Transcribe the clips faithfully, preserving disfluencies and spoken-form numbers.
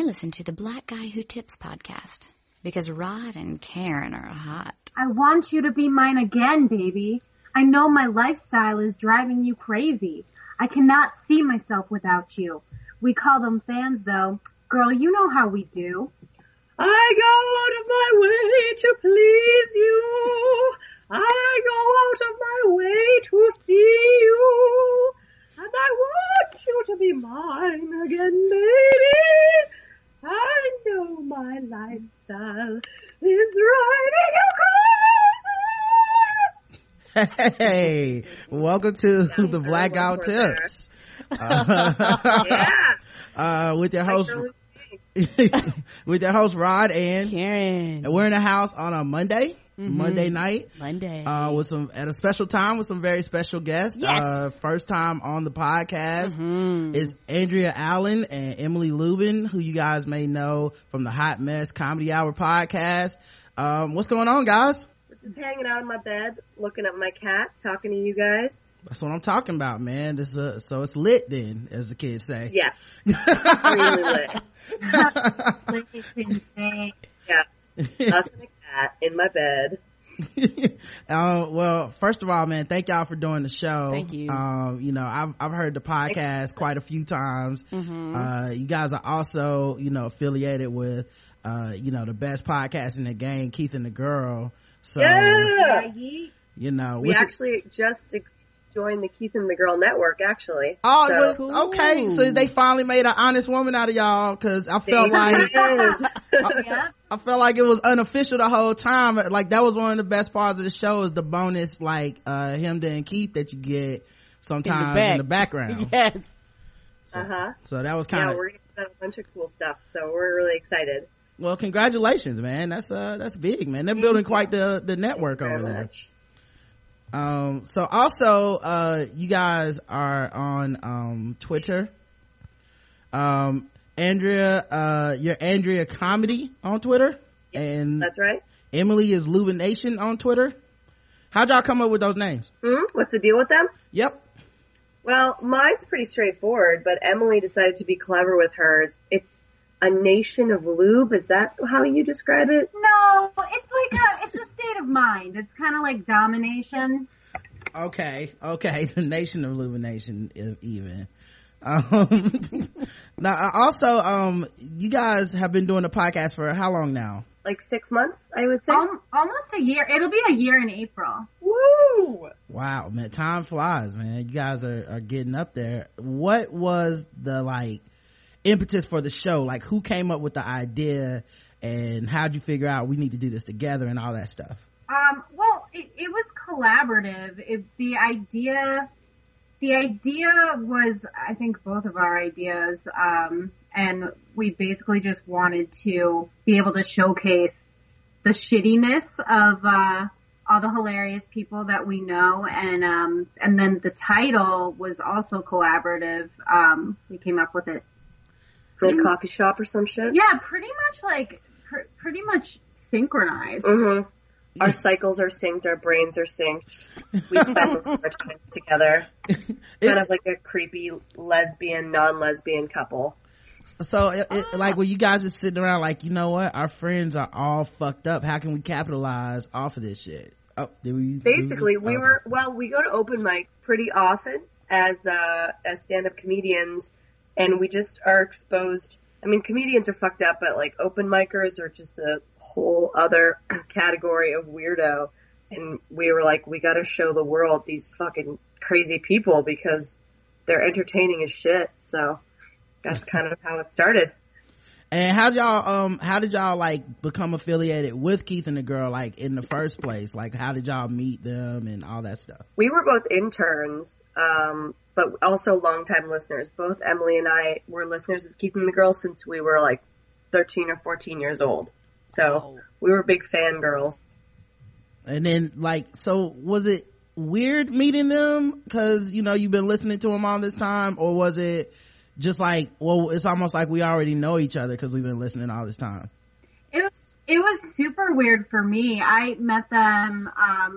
I listen to the Black Guy Who Tips podcast because Rod and Karen are hot. I want you to be mine again, baby. I know my lifestyle is driving you crazy. I cannot see myself without you. We call them fans, though. Girl, you know how we do. I go out of my way to please you. I go out of my way to see you. And I want you to be mine again, baby. I know my lifestyle is driving you crazy. Hey, welcome to the Blackout Tips. Uh, Yeah. uh, with your host, with your host Rod and Karen. And we're in the house on a Monday. Mm-hmm. Monday night, Monday, uh, with some at a special time with some very special guests. Yes. Uh, first time on the podcast mm-hmm. is Andrea Allen and Emily Lubin, who you guys may know from the Hot Mess Comedy Hour podcast. Um, what's going on, guys? Just hanging out in my bed, looking at my cat, talking to you guys. That's what I'm talking about, man. This uh, so it's lit then, as the kids say. Yeah, really lit. Yeah, us and a cat in my bed. uh, well, first of all, man, thank y'all for doing the show. Thank you. Um, you know, I've I've heard the podcast quite a few times. Mm-hmm. Uh, you guys are also, you know, affiliated with, uh, you know, the best podcast in the game, Keith and the Girl. So, Yeah. you know, We which actually just ex- joined the Keith and the Girl network, actually. Oh, So- well, Cool. okay. So they finally made an honest woman out of y'all, cause I felt They like, did. Yeah. I felt like it was unofficial the whole time. Like that was one of the best parts of the show, is the bonus, like, uh, Hemda and Keith that you get sometimes in the, In the background. Yes. So, Uh-huh. so that was kind Yeah, of, we're gonna have a bunch of cool stuff, so we're really excited. well, congratulations, man. That's, uh, that's big, man. They're building quite the, the network Thank you over very there. much. Um, so also, uh, you guys are on, um, Twitter. Um, Andrea, uh, you're Andrea Comedy on Twitter. And That's right. Emily is Lubination on Twitter. How'd y'all come up with those names? Hmm? What's the deal with them? Yep. Well, mine's pretty straightforward, but Emily decided to be clever with hers. It's a nation of lube. Is that how you describe it? No, it's like a, it's a state of mind. It's kind of like domination. Okay. Okay. The nation of Illumination is even. Um, now uh, also, um, you guys have been doing the podcast for how long now? Like six months, I would say. Um, almost a year. It'll be a year in April. Woo! Wow, man, time flies, man. You guys are, are getting up there. What was the, like, impetus for the show? Like, who came up with the idea, and how'd you figure out we need to do this together and all that stuff? Um, well, it, it was collaborative. It, the idea, the idea was, I think, both of our ideas, um, and we basically just wanted to be able to showcase the shittiness of, uh, all the hilarious people that we know, and, um, and then the title was also collaborative. Um, we came up with it. Like a coffee shop or some shit? Yeah, pretty much like, pr- pretty much synchronized. Mm-hmm. Our cycles are synced, our brains are synced. We spend most of our time together. Kind of like a creepy lesbian, non-lesbian couple. So, it, it, like, when you guys are sitting around, like, you know what? Our friends are all fucked up. How can we capitalize off of this shit? Oh, did we? Basically, did we okay. were, well, we go to open mic pretty often as, uh, as stand-up comedians, and we just are exposed. I mean, comedians are fucked up, but like open micers are just a whole other category of weirdo. And we were like, we gotta show the world these fucking crazy people because they're entertaining as shit. So that's kind of how it started. And how did y'all, um, how did y'all, like, become affiliated with Keith and the Girl, like, in the first place? Like, how did y'all meet them and all that stuff? We were both interns, um, but also longtime listeners. Both Emily and I were listeners of Keith and the Girl since we were, like, thirteen or fourteen years old. So we were big fangirls. And then, like, so was it weird meeting them? Cause, you know, you've been listening to them all this time, or was it just like, well, it's almost like we already know each other because we've been listening all this time? It was, it was super weird for me. I met them, um,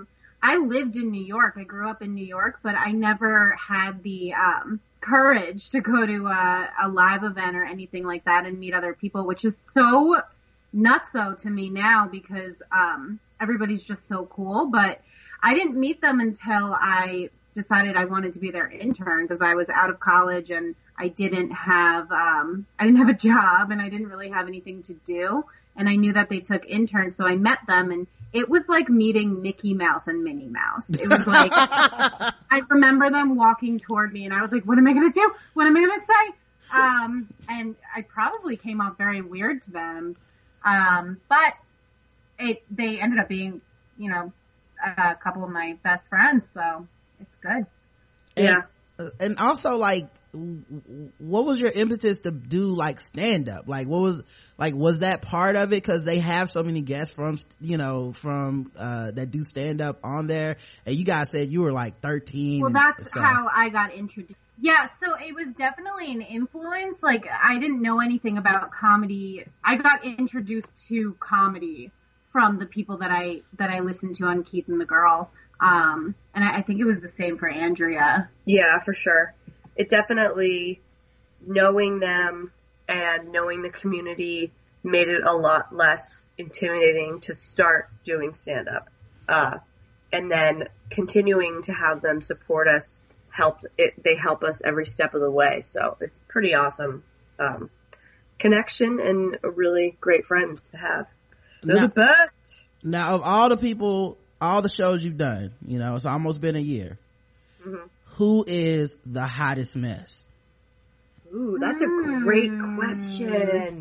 I lived in New York. I grew up in New York, but I never had the um courage to go to a, a live event or anything like that and meet other people, which is so nutso to me now because um everybody's just so cool. But I didn't meet them until I decided I wanted to be their intern because I was out of college and I didn't have um I didn't have a job and I didn't really have anything to do, and I knew that they took interns, so I met them, and it was like meeting Mickey Mouse and Minnie Mouse. It was like I remember them walking toward me and I was like, what am I going to do? What am I going to say? Um and I probably came off very weird to them. Um but it they ended up being, you know, a couple of my best friends, so it's good. Yeah. And, and also, like, what was your impetus to do like stand up? Like, what was like was that part of it? Because they have so many guests from, you know, from uh that do stand up on there, and you guys said you were like thirteen. Well, that's how I got introduced. Yeah, so it was definitely an influence. Like, I didn't know anything about comedy. I got introduced to comedy from the people that I that I listened to on Keith and the Girl. Um, and I, I think it was the same for Andrea. Yeah, for sure. It definitely, knowing them and knowing the community made it a lot less intimidating to start doing stand-up. Uh, and then continuing to have them support us, helped it, they help us every step of the way. So it's pretty awesome, um, connection and really great friends to have. They're now, the best. Now, of all the people, all the shows you've done, you know, it's almost been a year. Mm-hmm. Who is the hottest mess? Ooh, that's a great question.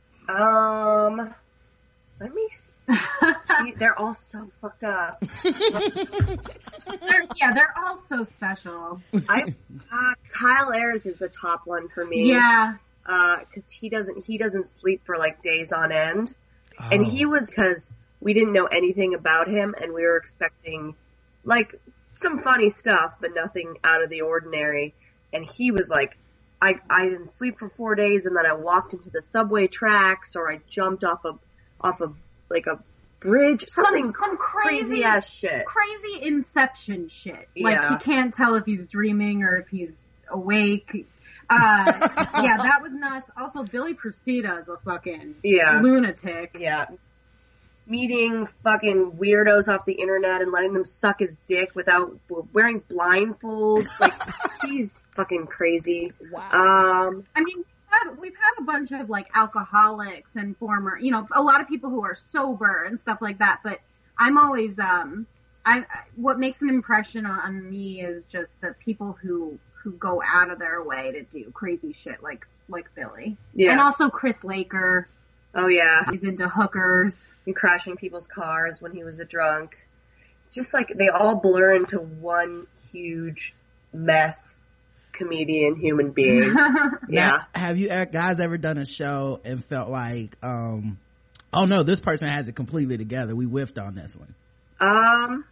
Um, let me see. They're all so fucked up. they're, yeah, they're all so special. I, uh, Kyle Ayers is the top one for me. Yeah. Uh, cause he doesn't, he doesn't sleep for like days on end. Oh. And he was, cause we didn't know anything about him and we were expecting like some funny stuff, but nothing out of the ordinary. And he was like, I, I didn't sleep for four days and then I walked into the subway tracks or I jumped off of, off of like a bridge, something some, some crazy, crazy ass shit. Crazy Inception shit. Like Yeah. he can't tell if he's dreaming or if he's awake. Uh, yeah, that was nuts. Also, Billy Procida is a fucking Yeah. lunatic. Yeah. Meeting fucking weirdos off the internet and letting them suck his dick without wearing blindfolds. Like, he's fucking crazy. Wow. Um, I mean, we've had, we've had a bunch of like alcoholics and former, you know, a lot of people who are sober and stuff like that. But I'm always, um, I what makes an impression on me is just the people who who go out of their way to do crazy shit, like like Billy. Yeah. And also Chris Laker. oh yeah. He's into hookers. And crashing people's cars when he was a drunk. Just like, they all blur into one huge mess comedian human being. Yeah. Now, have you guys ever done a show and felt like, um, oh no, this person has it completely together. We whiffed on this one. Um,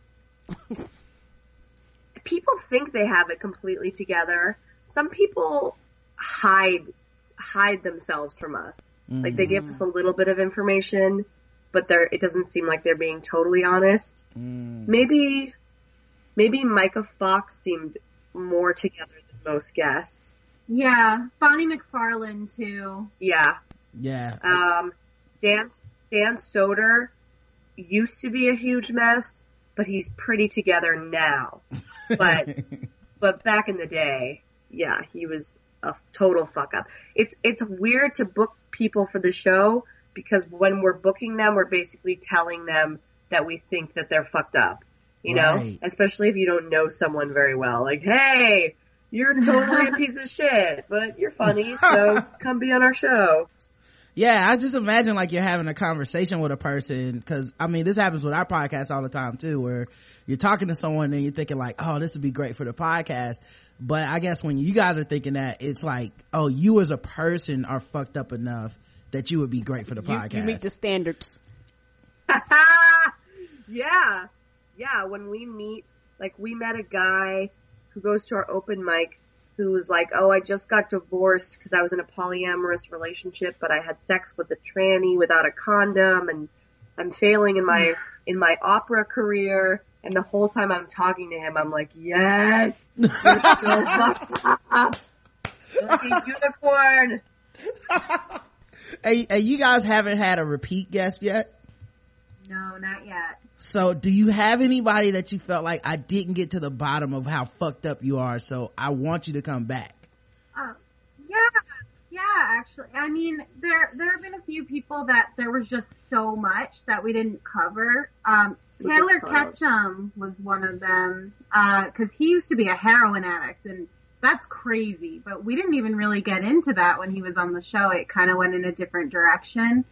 people think they have it completely together. Some people hide, hide themselves from us. Mm-hmm. Like, they give us a little bit of information, but they're, it doesn't seem like they're being totally honest. Mm. Maybe, maybe Micah Fox seemed more together than most guests. Yeah. Bonnie McFarlane too. Yeah. Yeah. Um, Dan, Dan Soder used to be a huge mess, but he's pretty together now. But, but back in the day, yeah, he was a total fuck up. It's, it's weird to book people for the show because when we're booking them, we're basically telling them that we think that they're fucked up, you know, right. Especially if you don't know someone very well. Like, hey, you're totally a piece of shit, but you're funny, so come be on our show. Yeah, I just imagine like you're having a conversation with a person, because I mean this happens with our podcast all the time too, where you're talking to someone and you're thinking like, oh, this would be great for the podcast, but I guess when you guys are thinking that, it's like, oh, you as a person are fucked up enough that you would be great for the you, podcast. You meet the standards. Yeah, yeah. When we meet, like we met a guy who goes to our open mic who was like, oh, I just got divorced because I was in a polyamorous relationship, but I had sex with a tranny without a condom, and I'm failing in my in my opera career. And the whole time I'm talking to him, I'm like, yes, you're so fucked up. Like a unicorn. Hey, hey, you guys haven't had a repeat guest yet? No, not yet. So do you have anybody that you felt like, I didn't get to the bottom of how fucked up you are, so I want you to come back? Uh, yeah, yeah, actually. I mean, there there have been a few people that there was just so much that we didn't cover. Um, Taylor Ketchum was one of them, uh, cause he used to be a heroin addict, and that's crazy, but we didn't even really get into that when he was on the show. It kind of went in a different direction.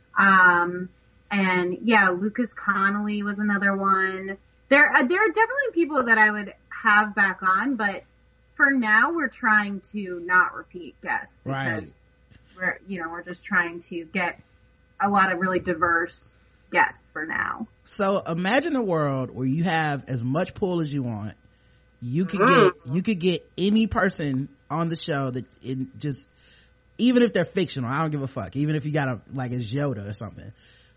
Um, and yeah, Lucas Connolly was another one. There, uh, there are definitely people that I would have back on, but for now we're trying to not repeat guests because Right. we're, you know, we're just trying to get a lot of really diverse guests for now. So imagine a world where you have as much pull as you want. You could get, you could get any person on the show that in just, even if they're fictional, I don't give a fuck. Even if you got a, like a Yoda or something.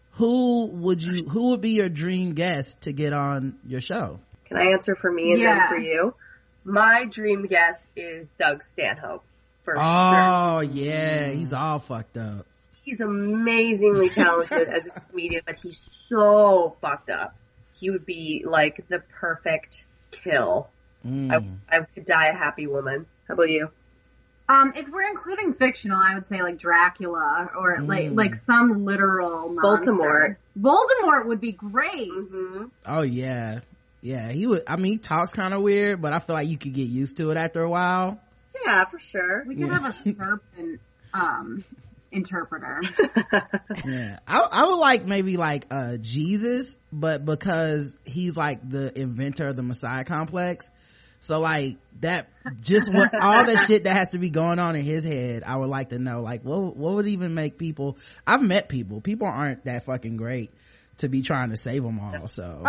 Who would you, who would be your dream guest to get on your show? Can I answer for me and Yeah. then for you? My dream guest is Doug Stanhope. For Oh, sure. yeah. He's all fucked up. He's amazingly talented as a comedian, but he's so fucked up. He would be like the perfect kill. Mm. I, I could die a happy woman. How about you? Um, if we're including fictional, I would say like Dracula or like Mm. like some literal monster. Voldemort. Voldemort would be great. Mm-hmm. Oh, yeah. Yeah, he would, I mean, he talks kind of weird, but I feel like you could get used to it after a while. Yeah, for sure. We could Yeah. have a serpent um interpreter. Yeah, I, I would like maybe like uh Jesus, but because he's like the inventor of the Messiah complex, so like that, just what all the shit that has to be going on in his head, I would like to know, like what what would even make people, I've met people people aren't that fucking great to be trying to save them all, so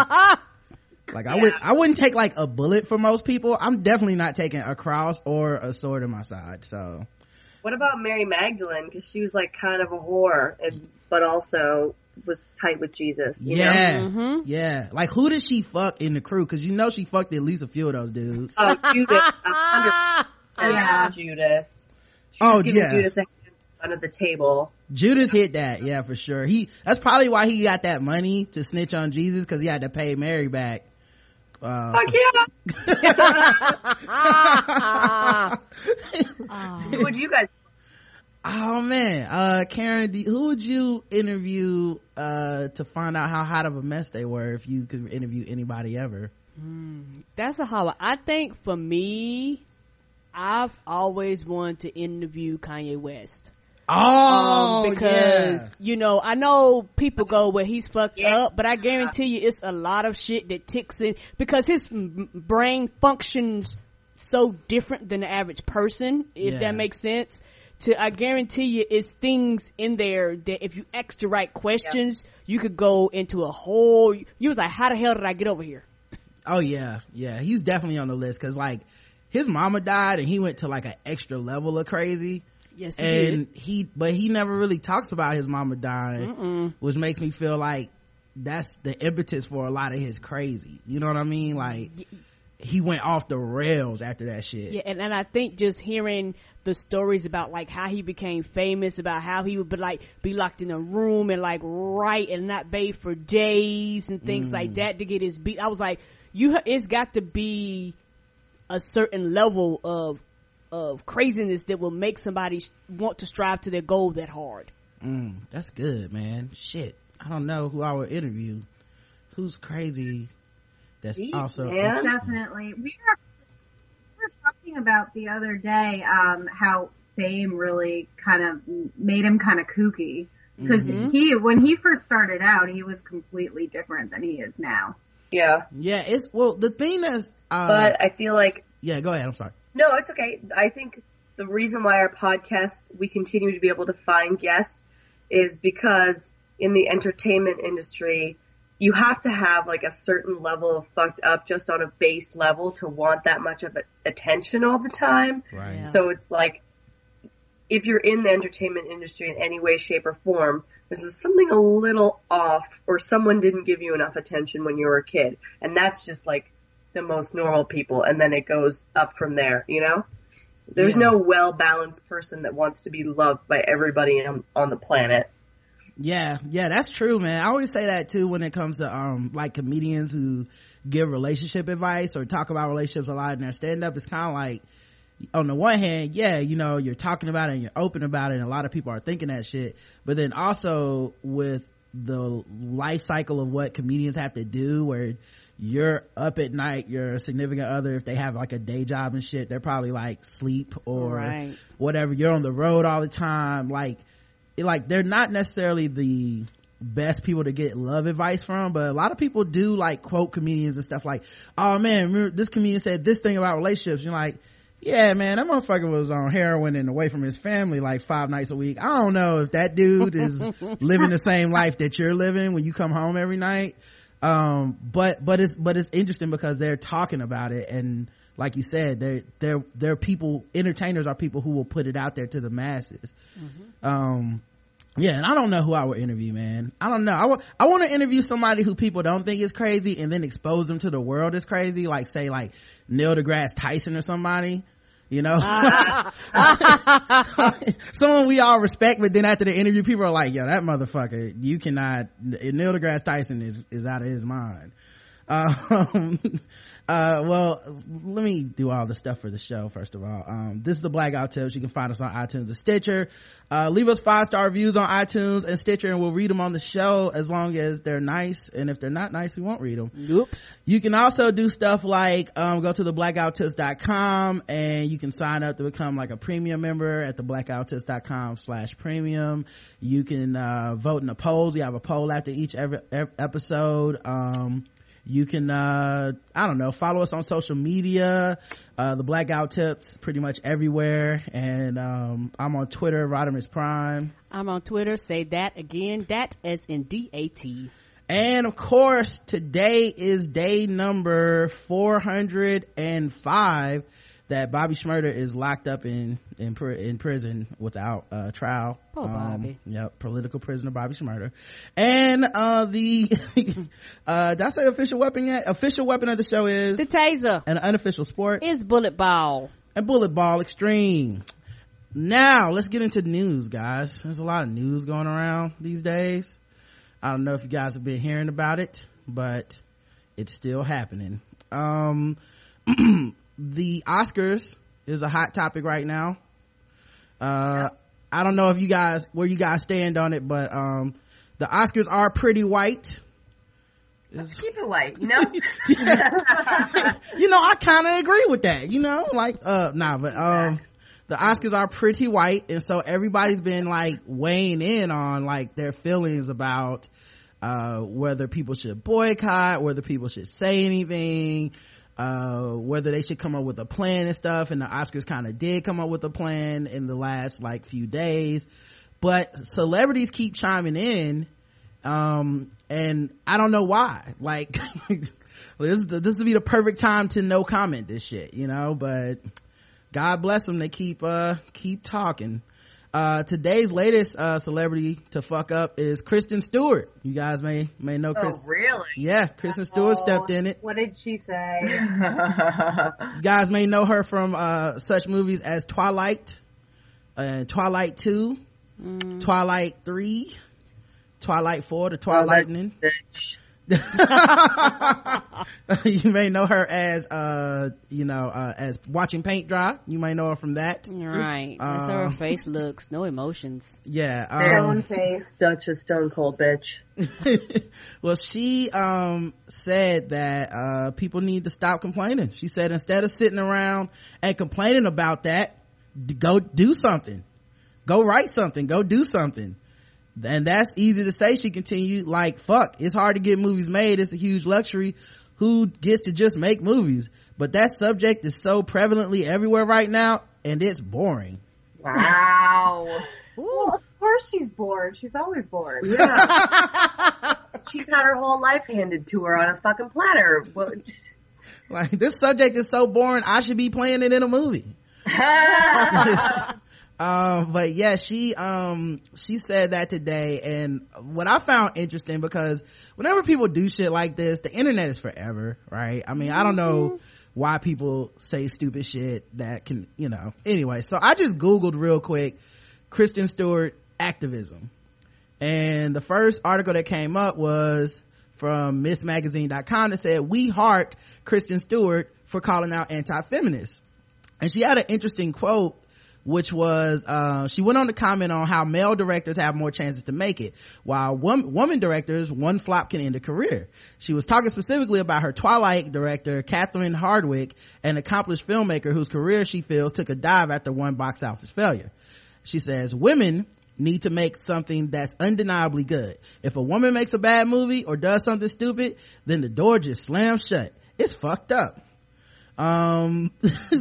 like I would I wouldn't take like a bullet for most people. I'm definitely not taking a cross or a sword in my side. So What about Mary Magdalene? Because she was like kind of a whore, and but also was tight with Jesus. You yeah, know? Mhm. yeah. Like who did she fuck in the crew? Because you know she fucked at least a few of those dudes. Oh, Judas, a hundred percent Yeah. Judas. She Oh, was giving yeah. Judas a hand under the table. Judas hit that, yeah, for sure. He that's probably why he got that money to snitch on Jesus, because he had to pay Mary back. Uh, Fuck yeah! Oh. Who would you guys? oh man, uh, Karen, do, who would you interview uh to find out how hot of a mess they were if you could interview anybody ever? That's a hard one. I think for me, I've always wanted to interview Kanye West. Oh, um, because yeah. you know, I know people go, well, he's fucked Yeah. up, but I guarantee you it's a lot of shit that ticks in because his m- brain functions so different than the average person, if Yeah. that makes sense. To I guarantee you it's things in there that if you ask the right questions, you could go into a whole, you was like, how the hell did I get over here? Oh yeah, yeah. He's definitely on the list because like his mama died and he went to like an extra level of crazy. Yes, he And did. he, but he never really talks about his mama dying, Mm-mm. which makes me feel like that's the impetus for a lot of his crazy. You know what I mean? Like he went off the rails after that shit. Yeah, and, and I think just hearing the stories about like how he became famous, about how he would be like be locked in a room and like write and not bathe for days and things like that to get his beat. I was like, you, ha- it's got to be a certain level of of craziness that will make somebody sh- want to strive to their goal that hard. Mm, that's good, man. Shit. I don't know who I would interview. Who's crazy? That's Jeez, also man. interesting. Definitely. We were, we were talking about the other day um, how fame really kind of made him kind of kooky. Because Mhm. he, when he first started out, he was completely different than he is now. Yeah, Yeah, it's, well, the thing that's, uh, but I feel like yeah, go ahead. I'm sorry. no, it's okay. I think the reason why our podcast we continue to be able to find guests is because in the entertainment industry, you have to have like a certain level of fucked up just on a base level to want that much of a, attention all the time. Right. Yeah. So it's like, if you're in the entertainment industry in any way, shape, or form, there's something a little off, or someone didn't give you enough attention when you were a kid. And that's just like the most normal people, and then it goes up from there, you know? There's yeah. no well-balanced person that wants to be loved by everybody on, on the planet. Yeah, yeah, that's true, man. I always say that too when it comes to, um, like comedians who give relationship advice or talk about relationships a lot in their stand-up. It's kind of like, on the one hand, yeah, you know, you're talking about it and you're open about it and a lot of people are thinking that shit. But then also with the life cycle of what comedians have to do, where you're up at night, your significant other, if they have like a day job and shit, they're probably like sleep or right. whatever. You're on the road all the time. Like, like they're not necessarily the best people to get love advice from, but a lot of people do like quote comedians and stuff like, oh man, remember this comedian said this thing about relationships. You're like, yeah man, that motherfucker was on heroin and away from his family like five nights a week. I don't know if that dude is living the same life that you're living when you come home every night. Um, but, but it's, but it's interesting because they're talking about it, and like you said, they're, they're, they're people, entertainers are people who will put it out there to the masses. Mm-hmm. Um, yeah, and I don't know who I would interview, man. I don't know. I, w- I want to interview somebody who people don't think is crazy and then expose them to the world as crazy, like say like Neil deGrasse Tyson or somebody, you know? Someone we all respect, but then after the interview, people are like, yo, that motherfucker, you cannot, Neil deGrasse Tyson is, is out of his mind. Um, uh, well, let me do all the stuff for the show, first of all. Um, this is the Blackout Tips. You can find us on iTunes and Stitcher. Uh, leave us five-star reviews on iTunes and Stitcher, and we'll read them on the show as long as they're nice. And if they're not nice, we won't read them. Nope. You can also do stuff like, um, go to the blackout tips dot com and you can sign up to become like a premium member at the blackout tips dot com slash premium. You can, uh, vote in the polls. We have a poll after each every, every episode. Um, You can, uh, I don't know, follow us on social media, uh, the Blackout Tips pretty much everywhere. And, um, I'm on Twitter, Rodimus Prime. I'm on Twitter, say that again, dat as in D A T. And of course, today is day number four hundred five that Bobby Shmurda is locked up in, in, in prison without uh trial. Oh, Bobby. Um, yep, political prisoner Bobby Shmurda. And, uh, the, uh, did I say official weapon yet? Official weapon of the show is? The taser. An unofficial sport is bullet ball. And bullet ball extreme. Now, let's get into news, guys. There's a lot of news going around these days. I don't know if you guys have been hearing about it, but it's still happening. Um, the Oscars is a hot topic right now. Uh, I don't know if you guys, where you guys stand on it, but, um, the Oscars are pretty white. Let's keep it white, you know? You know, I kind of agree with that, you know, like, uh, nah, but, um, the Oscars are pretty white, and so everybody's been like weighing in on like their feelings about, uh, whether people should boycott, whether people should say anything, uh, whether they should come up with a plan and stuff. And the Oscars kind of did come up with a plan in the last like few days, but celebrities keep chiming in. Um, and I don't know why, like, this is the, this would be the perfect time to no comment this shit, you know, but God bless them. They keep, uh, keep talking. Uh, today's latest, uh, celebrity to fuck up is Kristen Stewart. You guys may, may know Kristen. Oh, really? Yeah, Kristen Stewart oh, stepped in it. What did she say? You guys may know her from, uh, such movies as Twilight, uh, Twilight two, mm. Twilight three, Twilight four, The Twilightning. You may know her as uh you know uh as watching paint dry. You may know her from that. Right. That's how her face looks. No emotions. Yeah. Stone um, face. Such a stone cold bitch. Well, she um said that uh people need to stop complaining. She said instead of sitting around and complaining about that, go do something. Go write something. Go do something. And that's easy to say, she continued, like, fuck, it's hard to get movies made. It's a huge luxury. Who gets to just make movies? But that subject is so prevalently everywhere right now, and it's boring. Wow. Well, of course she's bored. She's always bored. Yeah. She's had her whole life handed to her on a fucking platter. What? Like, this subject is so boring, I should be playing it in a movie. Um, but yeah, she, um, she said that today. And what I found interesting, because whenever people do shit like this, the internet is forever, right? I mean, I don't know why people say stupid shit that can, you know, anyway. So I just Googled real quick, Kristen Stewart activism. And the first article that came up was from miss magazine dot com that said, "We heart Kristen Stewart for calling out anti-feminists." And she had an interesting quote, which was, uh, she went on to comment on how male directors have more chances to make it, while wom- woman directors, one flop can end a career. She was talking specifically about her Twilight director, Catherine Hardwicke, an accomplished filmmaker whose career she feels took a dive after one box office failure. She says, "Women need to make something that's undeniably good. If a woman makes a bad movie or does something stupid, then the door just slams shut. It's fucked up." Um,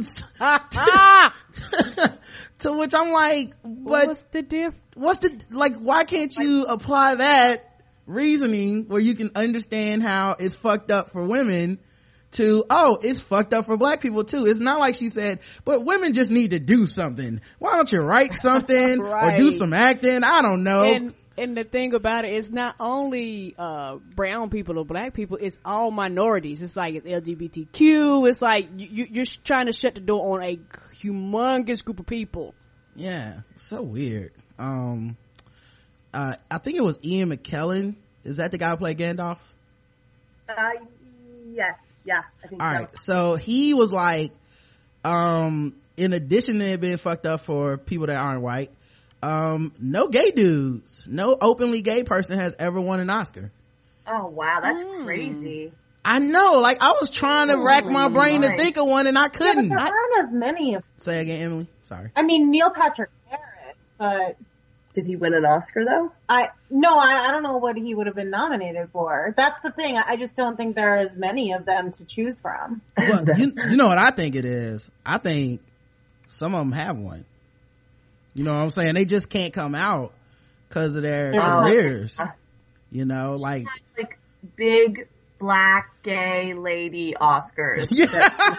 to which I'm like, but what's the diff? What's the, like, why can't you apply that reasoning where you can understand how it's fucked up for women to, oh, it's fucked up for black people too. It's not like she said, but women just need to do something. Why don't you write something right. or do some acting? I don't know. And, and the thing about it, it's not only uh brown people or black people, it's all minorities. It's like it's L G B T Q. It's like you, you're trying to shut the door on a humongous group of people. Yeah, so weird. Um, uh, I think it was Ian McKellen. Is that the guy who played Gandalf? Uh, yes. Yeah, I think all so. right, so he was like, um in addition to it being fucked up for people that aren't white, um no gay dudes, no openly gay person has ever won an Oscar. Oh wow, that's mm. crazy. I know, like I was trying to oh, rack my brain my. to think of one and I couldn't. Yeah, but there aren't as many of Say again, Emily, sorry. I mean, Neil Patrick Harris, but did he win an Oscar though? I no, I, I don't know what he would have been nominated for. That's the thing. I just don't think there are as many of them to choose from. Well, you, you know what I think it is? I think some of them have one. You know what I'm saying? They just can't come out because of their oh. careers. You know, like like big black gay lady Oscars. Yeah.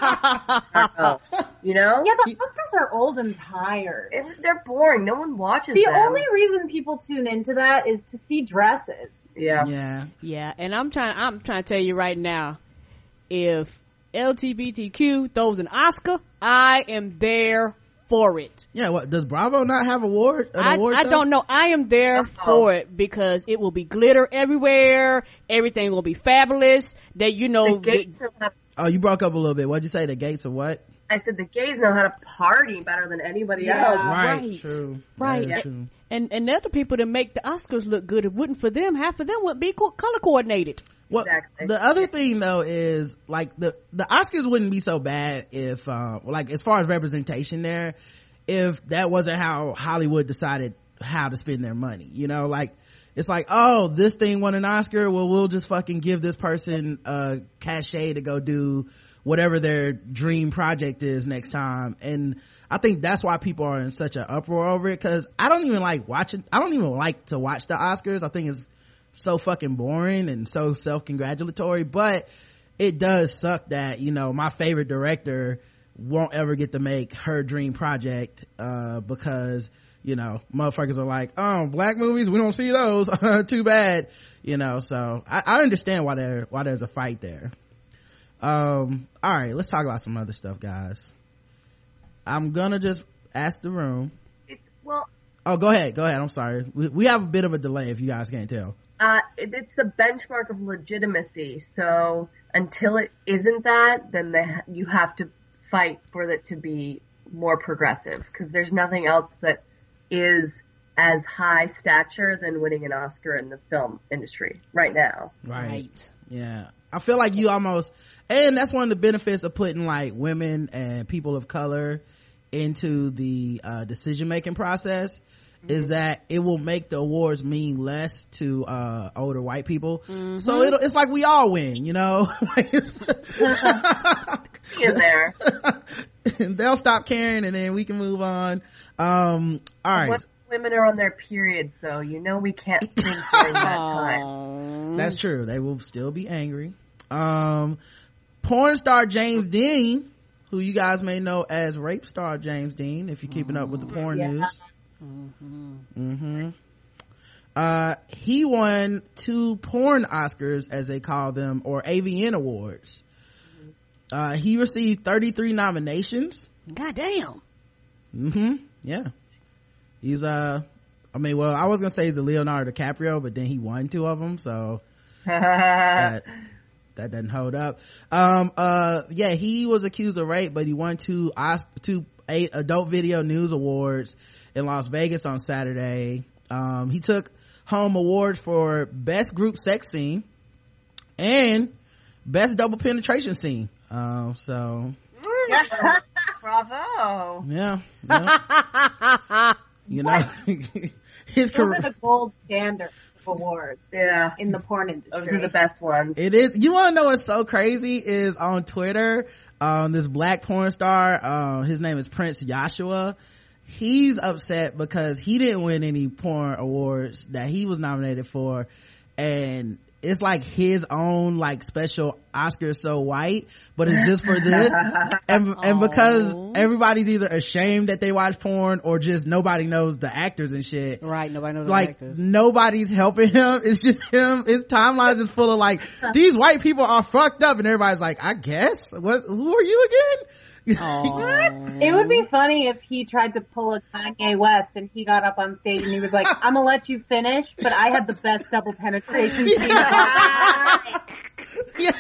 You know? Yeah, the Oscars are old and tired. It, they're boring. No one watches the them. The only reason people tune into that is to see dresses. Yeah. Yeah. Yeah, and I'm trying I'm trying to tell you right now, if L G B T Q throws an Oscar, I am there for it. Yeah, what does Bravo not have award? An I, award I show? don't know. I am there oh. for it because it will be glitter everywhere. Everything will be fabulous. That you know. The gays the, know how to, oh, you broke up a little bit. What'd you say? The gates of what? I said the gays know how to party better than anybody Yeah. else. Right, right. true. Right. That is And, true. and and the other people that make the Oscars look good, if it wasn't for them, half of them wouldn't be co- color coordinated. Well, Exactly. the other thing though is like the the Oscars wouldn't be so bad if uh like as far as representation there, if that wasn't how Hollywood decided how to spend their money. You know, like it's like, oh, this thing won an Oscar, well we'll just fucking give this person a cachet to go do whatever their dream project is next time. And I think that's why people are in such an uproar over it, because I don't even like watching I don't even like to watch the Oscars. I think it's so fucking boring and so self-congratulatory, but it does suck that, you know, my favorite director won't ever get to make her dream project uh because, you know, motherfuckers are like, oh, black movies, we don't see those. Too bad. You know, so I, I understand why there why there's a fight there. Um all right, let's talk about some other stuff, guys. I'm gonna just ask the room. It's, well, oh, go ahead go ahead I'm sorry, we, we have a bit of a delay if you guys can't tell. Uh, it, it's the benchmark of legitimacy. So until it isn't that, then they ha- you have to fight for it to be more progressive, because there's nothing else that is as high stature than winning an Oscar in the film industry right now. Right. Right. Yeah. I feel like you almost, and that's one of the benefits of putting like women and people of color into the uh, decision making process, mm-hmm. is that it will make the awards mean less to uh, older white people. Mm-hmm. So it'll, it's like we all win, you know. In there. They'll stop caring and then we can move on. Um, all right. When women are on their periods, though, you know we can't think during that time. That's true. They will still be angry. Um, porn star James Dean, who you guys may know as rape star James Dean, if you're keeping up with the porn yeah. news. Mm-hmm. Mm-hmm. Uh, he won two porn Oscars, as they call them, or A V N awards. Uh, he received thirty-three nominations. God damn. Mm-hmm. Yeah. He's, uh, I mean, well, I was gonna say he's a Leonardo DiCaprio, but then he won two of them, so that, that doesn't hold up. Um, uh, yeah, he was accused of rape, but he won two Oscar, two eight adult video news awards in Las Vegas on Saturday. Um, he took home awards for best group sex scene and best double penetration scene. Um, so. Bravo. Yeah. yeah. You know, his Those career. are the gold standard of awards. Yeah. In the porn industry. Those are the best ones. It is. You want to know what's so crazy is on Twitter, um, this black porn star, uh, his name is Prince Joshua. He's upset because he didn't win any porn awards that he was nominated for, and it's like his own like special Oscar So White, but it's just for this. and, and because everybody's either ashamed that they watch porn or just nobody knows the actors and shit. Right, nobody knows Like, the actors. nobody's helping him. It's just him. His timeline is just full of like, these white people are fucked up, and everybody's like, I guess. What, who are you again? It would be funny if he tried to pull a Kanye West and he got up on stage and he was like, I'm gonna let you finish, but I had the best double penetration scene. Yeah.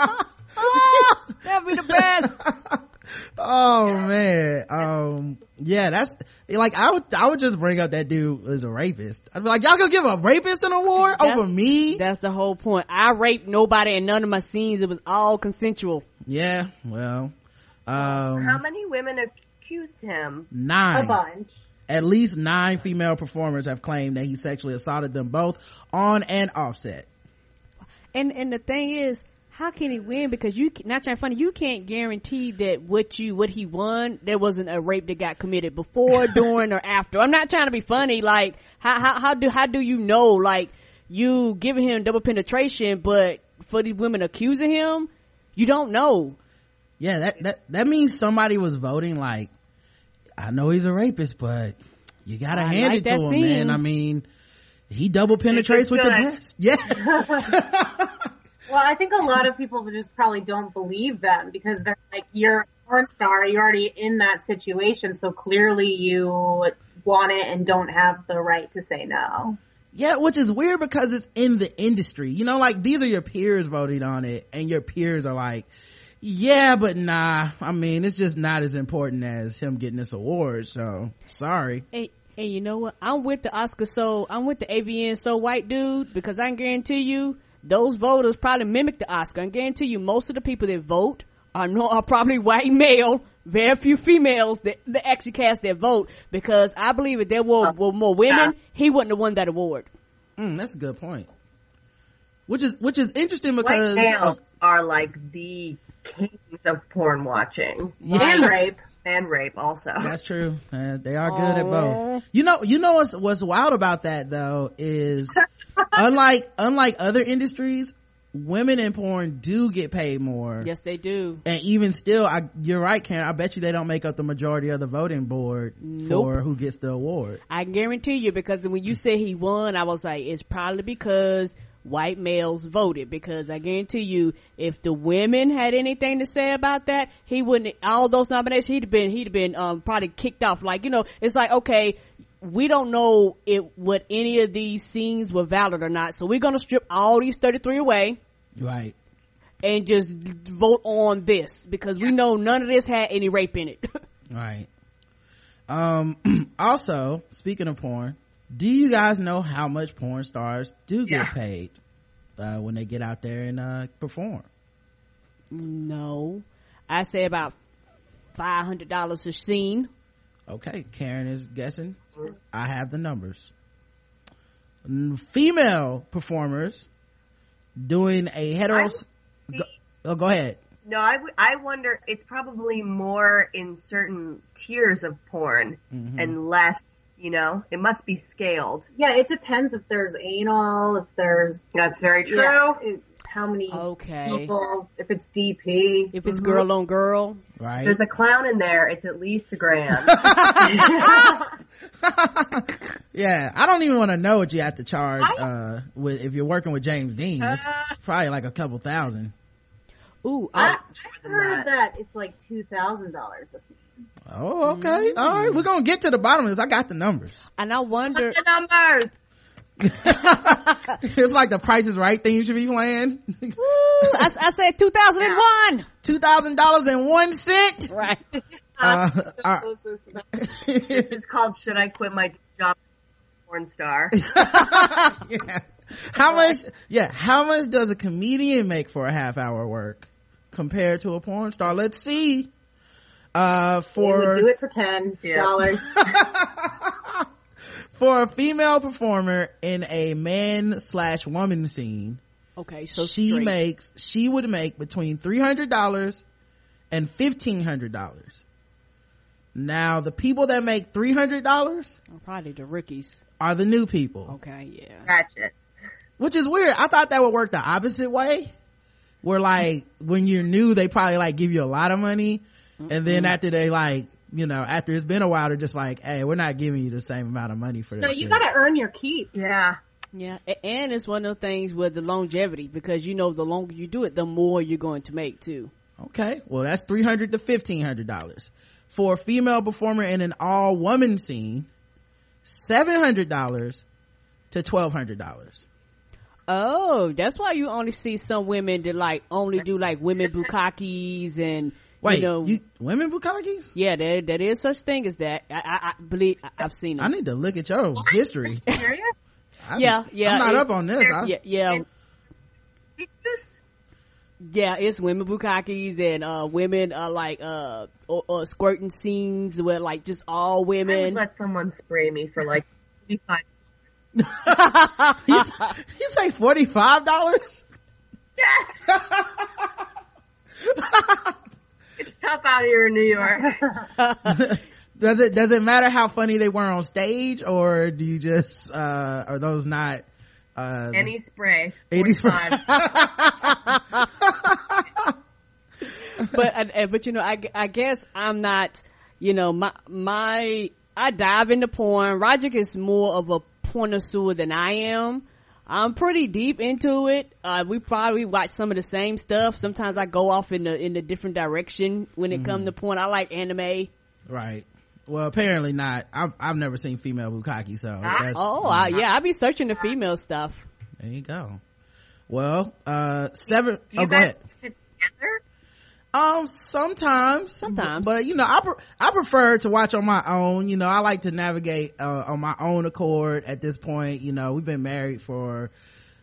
Oh, that'd be the best. Oh man. Um, yeah, that's like, I would, I would just bring up that dude as a rapist. I'd be like, y'all gonna give a rapist an award That's- over me? That's the whole point. I raped nobody in none of my scenes. It was all consensual. Yeah, well, um, How many women accused him? nine. A bunch. At least nine female performers have claimed that he sexually assaulted them both on and off set. And and the thing is, how can he win? Because you, not trying funny, you can't guarantee that what you, what he won, there wasn't a rape that got committed before, during, or after. I'm not trying to be funny. Like, how, how, how do, how do you know, like, you giving him double penetration, but for these women accusing him, you don't know. Yeah, that, that, that means somebody was voting like, I know he's a rapist, but you gotta I hand like it to that him, scene. man. I mean, he double penetrates with the good. best. Yeah. Well, I think a lot of people just probably don't believe them because they're like, you're a porn star, you're already in that situation, so clearly you want it and don't have the right to say no. Yeah, which is weird because it's in the industry. You know, like, these are your peers voting on it, and your peers are like, yeah, but nah, I mean, it's just not as important as him getting this award, so sorry. And, and you know what? I'm with the Oscar so, I'm with the A V N So White dude, because I can guarantee you, those voters probably mimic the Oscar. I guarantee you most of the people that vote are, no, are probably white male, very few females that, that actually cast their vote, because I believe if there were, were more women, he wouldn't have won that award. Mm, that's a good point. Which is, which is interesting because, White males are like the kings of porn watching. Yes. And rape. And rape also. that's true. Uh, they are good at Aw. both. You know, you know what's, what's wild about that though is, unlike, unlike other industries, women in porn do get paid more. Yes, they do. And even still, I, you're right, Karen, I bet you they don't make up the majority of the voting board Nope. for who gets the award. I guarantee you, because when you said he won, I was like, it's probably because white males voted, because I guarantee you, if the women had anything to say about that, he wouldn't, all those nominations, he'd have been, he'd have been, um, probably kicked off. Like, you know, it's like, okay, we don't know if, what any of these scenes were valid or not, so we're gonna strip all these thirty-three away. Right. And just vote on this, because we know none of this had any rape in it. Right. Um, also, speaking of porn, do you guys know how much porn stars do get Yeah. paid, uh, when they get out there and, uh, perform? No. I say about five hundred dollars a scene. Okay, Karen is guessing. I have the numbers. Mm, Female performers doing a hetero. I- Go, oh, go ahead. No, I, w- I wonder, it's probably more in certain tiers of porn Mm-hmm. and less, you know, it must be scaled. Yeah, it depends if there's anal, if there's... That's very true. Yeah, it- how many Okay. people, if it's D P. If it's girl on girl. Right. There's a clown in there. It's at least a grand. Yeah, I don't even want to know what you have to charge uh with if you're working with James Dean. It's probably like a couple thousand. Ooh, I, I, I've heard that. it's like two thousand dollars a scene. Oh, okay. All right, we're gonna get to the bottom of this. I got the numbers. and I wonder. The numbers. It's like the Price is Right theme should be playing. Ooh, I, I said two thousand one. Two thousand dollars and one cent. Right. Uh, uh, It's called Should I Quit My Job? Porn star. yeah. How much? Yeah, how much does a comedian make for a half hour work compared to a porn star? Let's see. Uh, for do it for ten dollars. Yeah. For a female performer in a man slash woman scene, Okay, so she straight. makes she would make between three hundred dollars and fifteen hundred dollars. Now, the people that make three hundred dollars Oh, probably the rookies. are the new people, Okay, yeah. Gotcha. which is weird. I thought that would work the opposite way, where like when you're new, they probably like give you a lot of money, mm-hmm. and then after they like, you know, after it's been a while, they're just like, hey, we're not giving you the same amount of money for this. No, you shit. gotta earn your keep. Yeah. Yeah, a- and it's one of those things with the longevity, because you know the longer you do it, the more you're going to make too. Okay, well that's three hundred to fifteen hundred dollars. For a female performer in an all woman scene, seven hundred dollars to twelve hundred dollars. Oh, that's why you only see some women that like only do like women bukakis and Wait, you know, you, women bukakis? yeah, there that is such thing as that. I, I, I believe I, I've seen I them. need to look at your history. Serious? I, Yeah, yeah, I'm not it- up on this. I, Yeah, yeah, yeah. It's women bukakis and uh women uh like uh or, or squirting scenes where like just all I would women. let someone spray me for like twenty-five. you, you say forty-five dollars? Yes. It's tough out here in New York. Does it, does it matter how funny they were on stage, or do you just, uh, are those not, uh, Any spray. Any spray. forty-five. but uh, but you know, I, I guess I'm not, you know, my my I dive into porn. Roger is more of a connoisseur than I am. I'm pretty deep into it. Uh, we probably watch some of the same stuff. Sometimes I go off in the in a different direction when it mm-hmm. comes to porn. I like anime. Right. Well, apparently not. I've I've never seen female bukkake, so that's, oh uh, yeah, I be searching the female stuff. There you go. Well, uh, seven. Do oh, you go guys ahead. sit together? Um, sometimes, sometimes, but you know, I pre- I prefer to watch on my own. You know, I like to navigate uh, on my own accord. At this point, you know, we've been married for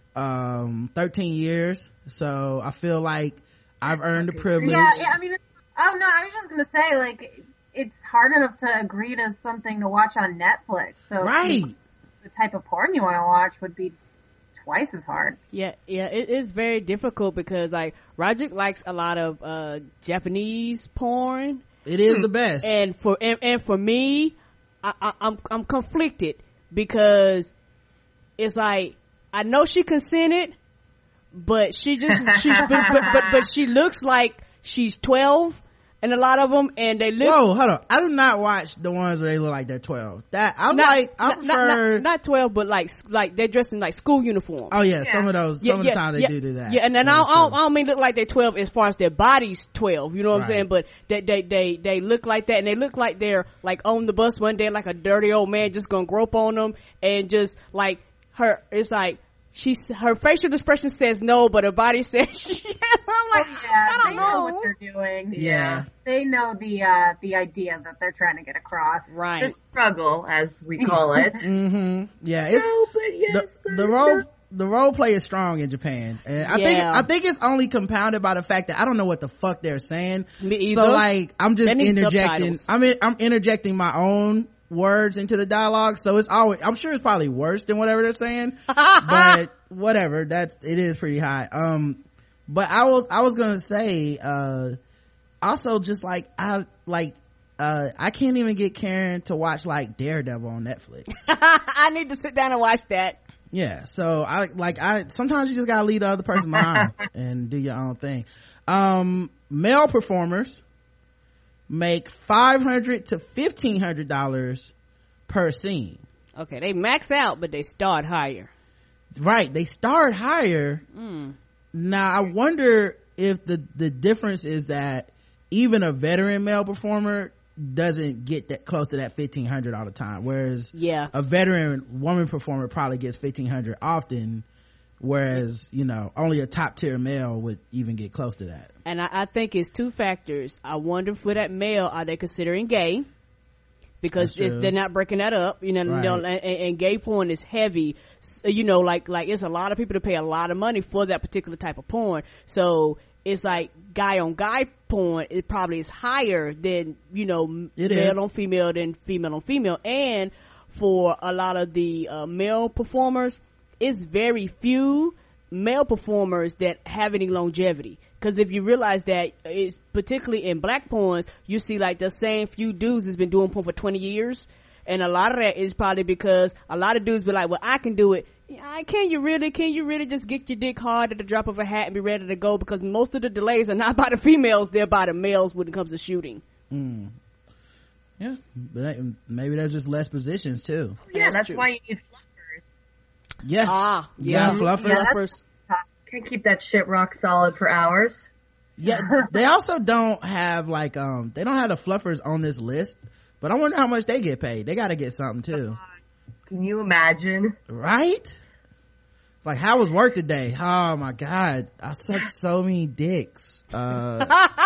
um thirteen years, so I feel like I've earned the privilege. Yeah, yeah. I mean, it's, oh no, I was just gonna say, like, it's hard enough to agree to something to watch on Netflix. So, right, the type of porn you want to watch would be twice as hard. Yeah, yeah, it is very difficult because like Roger likes a lot of uh Japanese porn. It is the best. And for and, and for me, I, I, I'm I'm conflicted because it's like I know she consented, but she just she's but, but but but she looks like she's twelve. And a lot of them, and they look. Whoa, hold on! I do not watch the ones where they look like they're twelve. That I'm not, like, I not, prefer not, not twelve, but like like they're dressed in like school uniform. Oh yeah, yeah. some of those, some yeah, of the yeah, time they yeah, do do that. Yeah, and then I don't, I, don't, I don't mean look like they're twelve as far as their bodies twelve. You know what right. I'm saying? But they they they they look like that, and they look like they're like on the bus one day, like a dirty old man just gonna grope on them, and just like her, it's like. She's, her facial expression says no, but her body says yes. I'm like, oh, yeah, I don't they know. know what they're doing. Yeah. yeah. They know the, uh, the idea that they're trying to get across. Right. The struggle, as we call it. mm-hmm. Yeah. It's, no, but yes, the, but the role, no. the role play is strong in Japan. And I yeah. think, I think it's only compounded by the fact that I don't know what the fuck they're saying. Me either. So like, I'm just That needs interjecting, subtitles. I'm, in, I'm interjecting my own words into the dialogue, so it's always, I'm sure it's probably worse than whatever they're saying, but whatever, that's, it is pretty high. Um, but I was, I was gonna say, uh, also just like, I, like, uh, I can't even get Karen to watch like Daredevil on Netflix. I need to sit down and watch that. Yeah, so I like I sometimes you just gotta leave the other person behind and do your own thing. Um, male performers make five hundred to fifteen hundred dollars per scene. Okay, they max out, but they start higher. Right, they start higher. Mm. Now I wonder if the the difference is that even a veteran male performer doesn't get that close to that fifteen hundred all the time, whereas yeah a veteran woman performer probably gets fifteen hundred often, whereas you know only a top tier male would even get close to that. And I, I think it's two factors. I wonder for that male, are they considering gay? Because it's, they're not breaking that up, you know, right. you know and, and gay porn is heavy, you know, like like it's a lot of people to pay a lot of money for that particular type of porn. So it's like guy on guy porn, it probably is higher than, you know, it male is. on female than female on female. And for a lot of the uh, male performers, it's very few male performers that have any longevity. Because if you realize that it's particularly in black porns, you see like the same few dudes has been doing porn for twenty years. And a lot of that is probably because a lot of dudes be like, well, I can do it. Yeah, can you really, can you really just get your dick hard at the drop of a hat and be ready to go? Because most of the delays are not by the females, they're by the males when it comes to shooting. Mm. Yeah, but maybe there's just less positions too. Yeah, that's, that's why you need fluffers. Yeah. Ah, yeah. yeah. Fluffers. Yeah, fluffers. Can't keep that shit rock solid for hours. Yeah, they also don't have like, um, they don't have the fluffers on this list, but I wonder how much they get paid. They gotta get something too. Can you imagine? Right? It's like, how was work today? Oh my god, I sucked so many dicks. Uh,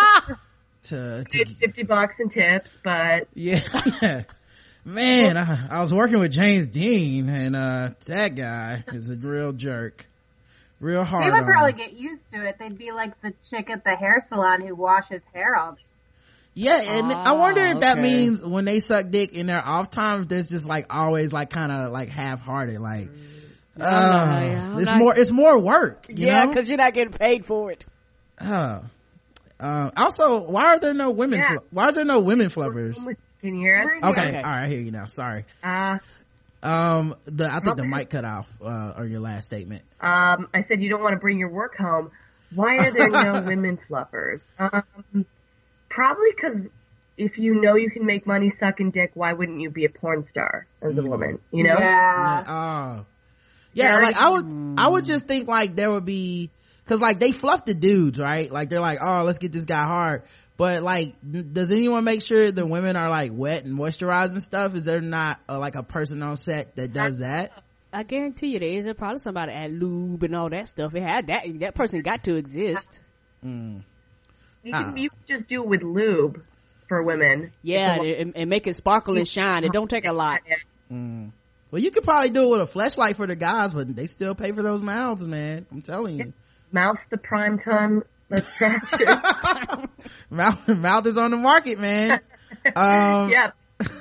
to, to It's fifty bucks in tips, but yeah. Man, I, I was working with James Dean, and uh that guy is a real jerk. Real hard. They would on probably him. get used to it. They'd be like the chick at the hair salon who washes hair all day. Yeah, and I wonder if that okay. means when they suck dick in their off time, there's just like always like kind of like half-hearted, like uh, I'm it's not- more it's more work. You Yeah, know? because you're not getting paid for it. Uh, uh, also, why are there no women? Yeah. Fl- why is there no women fluffers? can you hear us? Okay, Okay. all right, I hear you now. Sorry. Uh, Um, the I think the Okay. mic cut off uh, on your last statement. um, I said you don't want to bring your work home. Why are there no women fluffers? Um, probably because if you know you can make money sucking dick, why wouldn't you be a porn star as a woman? You know? Yeah. Oh, yeah. Like I would, I would just think like there would be, cause like they fluff the dudes, right? Like they're like, oh, let's get this guy hard. But like, does anyone make sure the women are like wet and moisturized and stuff? Is there not uh, like a person on set that does that? I guarantee you there is probably somebody at lube and all that stuff. It had that, that person got to exist. Mm. You can Ah. you can just do it with lube for women. Yeah, It's a- and, and make it sparkle and shine. It don't take a lot. Mm. Well, you could probably do it with a fleshlight for the guys, but they still pay for those mouths, man. I'm telling you. Mouth's the prime time attraction. mouth, mouth is on the market, man. Um, Yep.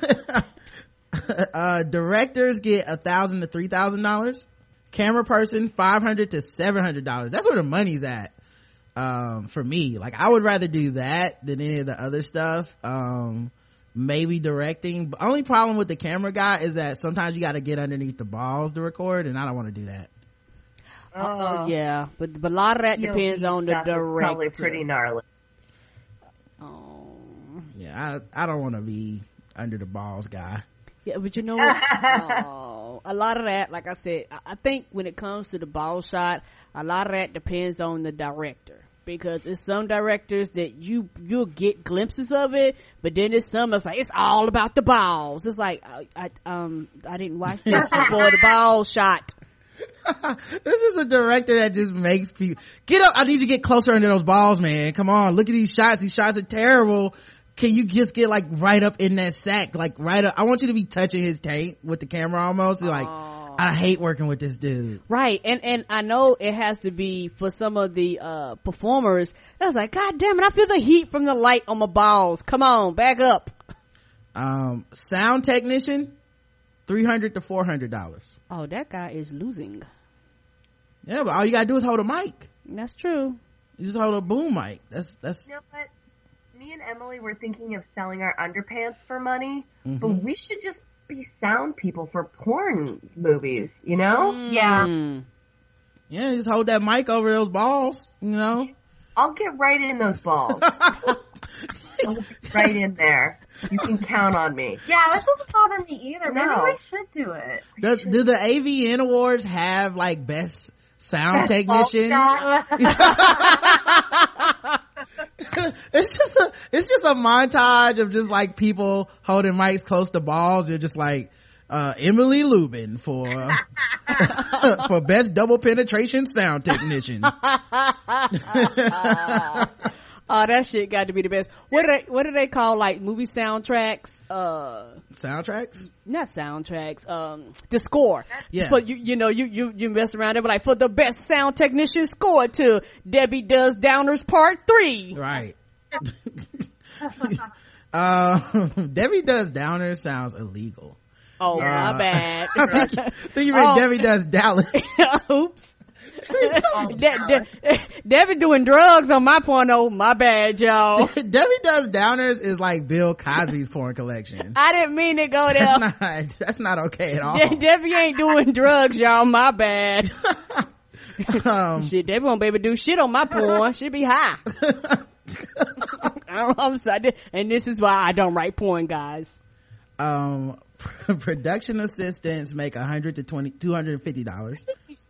uh, directors get a thousand to three thousand dollars. Camera person, five hundred to seven hundred dollars. That's where the money's at. Um, for me, like I would rather do that than any of the other stuff. Um, maybe directing. But only problem with the camera guy is that sometimes you got to get underneath the balls to record, and I don't want to do that. Oh, yeah, but, but a lot of that depends on the Stuff is Probably director. pretty gnarly. Oh. Yeah, I I don't want to be under the balls guy. Yeah, but you know what? Oh, a lot of that, like I said, I- I think when it comes to the ball shot, a lot of that depends on the director. Because there's some directors that you, you'll get glimpses of it, but then there's some that's like, it's all about the balls. It's like, I, I um, I didn't watch this before the ball shot. This is a director that just makes people get up. I need you to get closer under those balls, man. Come on, look at these shots. These shots are terrible. Can you just get like right up in that sack, like right up? I want you to be touching his taint with the camera almost. You're like, Oh. I hate working with this dude. Right, and and I know it has to be for some of the uh performers. That's like, God damn it! I feel the heat from the light on my balls. Come on, back up. Um, sound technician, three hundred to four hundred dollars. Oh, that guy is losing. Yeah, but all you gotta do is hold a mic. That's true. You just hold a boom mic. That's that's. You know what? Me and Emily were thinking of selling our underpants for money, Mhm. but we should just be sound people for porn movies, you know? Mm. Yeah. Yeah, just hold that mic over those balls, you know? I'll get right in those balls. I'll be right in there. You can count on me. Yeah, that doesn't bother me either. Maybe No. I should do it. Do, do the A V N awards have like best sound Best technician? It's just a, it's just a montage of just like people holding mics close to balls. They're just like, uh, Emily Lubin for, for best double penetration sound technician. Oh, that shit got to be the best. What do they, what do they call like movie soundtracks? Uh, Soundtracks? not soundtracks, um, the score. Yeah. But you, you know, you, you, you mess around there, but like for the best sound technician score to Debbie Does Downers Part three. Right. uh, Debbie Does Downer sounds illegal. Oh, Uh, my bad. I think, I think you meant Oh. Debbie Does Dallas. Oops. De- De- Debbie doing drugs on my porno. My bad, y'all. Debbie Does Downers is like Bill Cosby's porn collection. I didn't mean to go there. That's not, that's not okay at all. De- Debbie ain't doing drugs, y'all. My bad. Um, Shit, Debbie won't be able to do shit on my porn. She be high. I don't- I'm sorry. And this is why I don't write porn, guys. um, production assistants make a hundred to twenty, two hundred and fifty dollars.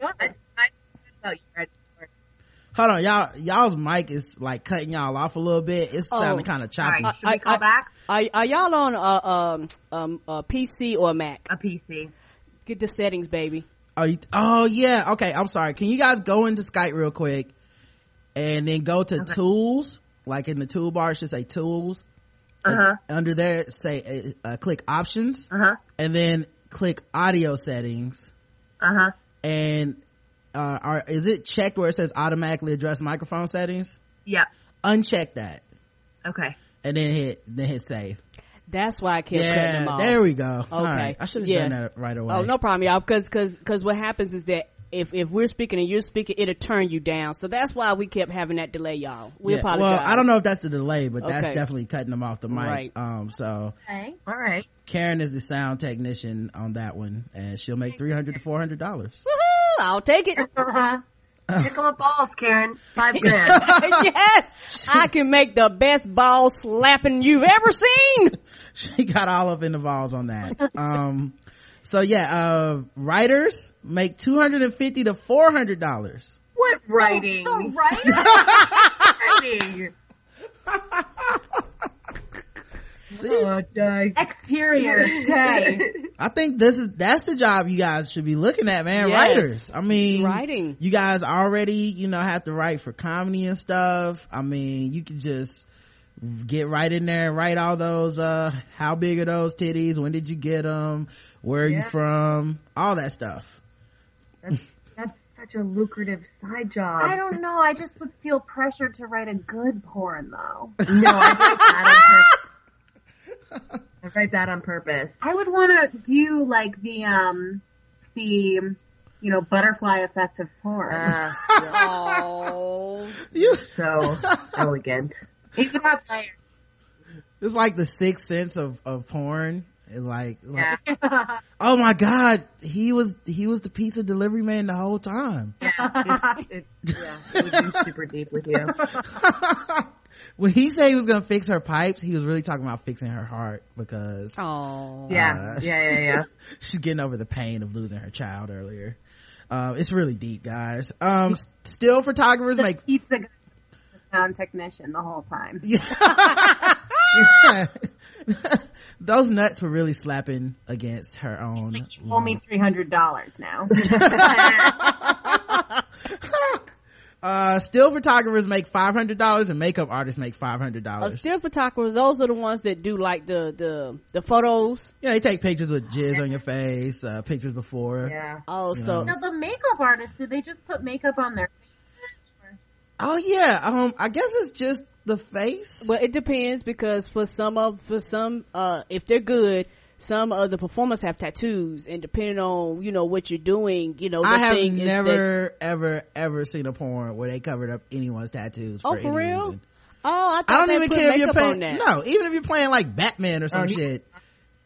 Hold on, y'all, y'all's mic is like cutting y'all off a little bit. It's Oh. sounding kind of choppy. Alright, should we I- call I- back? Are, are y'all on a, um, um, a P C or a Mac? A P C. Get the settings, baby. Oh, you, oh yeah. Okay, I'm sorry. Can you guys go into Skype real quick and then go to Okay. tools, like in the toolbar, it should say tools. Uh-huh. And under there, say, uh, uh, click options Uh-huh. and then click audio settings. Uh-huh. And, uh, are, is it checked where it says automatically adjust microphone settings? Yeah. Uncheck that Okay. and then hit, then hit save. That's why I kept cutting Yeah, them off. there we go. All Okay. right. I should have Yeah. done that right away. Oh, no problem, y'all. Because cause, cause what happens is that if, if we're speaking and you're speaking, it'll turn you down. So that's why we kept having that delay, y'all. We Yeah, apologize. well, I don't know if that's the delay, but that's Okay. definitely cutting them off the mic. Right. Um, so Okay. All right. Karen is the sound technician on that one, and she'll make three hundred to four hundred dollars. Woohoo! I'll take it. Tickle my balls, Karen. Five grand. Yes! I can make the best ball slapping you've ever seen. She got all up in the balls on that. Um, so yeah, uh, writers make two hundred and fifty to four hundred dollars. What writing? The writing? Writing. See, Oh, Doug. Exterior day. I think this is that's the job you guys should be looking at, man. Yes. Writers. I mean, Writing. You guys already, you know, have to write for comedy and stuff. I mean, you can just get right in there and write all those. Uh, how big are those titties? When did you get them? Where are you Yeah. from? All that stuff. That's, that's such a lucrative side job. I don't know. I just would feel pressure to write a good porn, though. No, I write that on purpose. I write that on purpose. I would want to do like the um, the you know butterfly effect of porn. Uh, Oh. You, so elegant. Even that layer. it's like the sixth sense of of porn. It's like, like, Yeah. oh my god, he was he was the pizza delivery man the whole time. Yeah. It, it, yeah. It would be super deep with you. When he said he was gonna fix her pipes, he was really talking about fixing her heart because Oh. Yeah. Uh, yeah. Yeah. Yeah. she's getting over the pain of losing her child earlier. Um, it's really deep, guys. Um, s- still photographers The make, pizza sound technician the whole time. yeah. Those nuts were really slapping against her own. You owe me three hundred dollars now. Uh, still photographers make five hundred dollars and makeup artists make five hundred Uh, dollars. still photographers, those are the ones that do like the, the, the photos. Yeah, they take pictures with jizz on your face, uh, pictures before. Yeah. Oh, You so, know. Now the makeup artists, do they just put makeup on their faces? Oh yeah, um, I guess it's just the face. well, it depends because for some of, for some, uh, if they're good, some of the performers have tattoos and depending on, you know, what you're doing, you know, the I have thing is that, never, ever, ever seen a porn where they covered up anyone's tattoos. oh, for, for any real? reason. Oh, I thought I don't they even put care if you're makeup playing. on that. No, even if you're playing like Batman or some Oh, you- shit,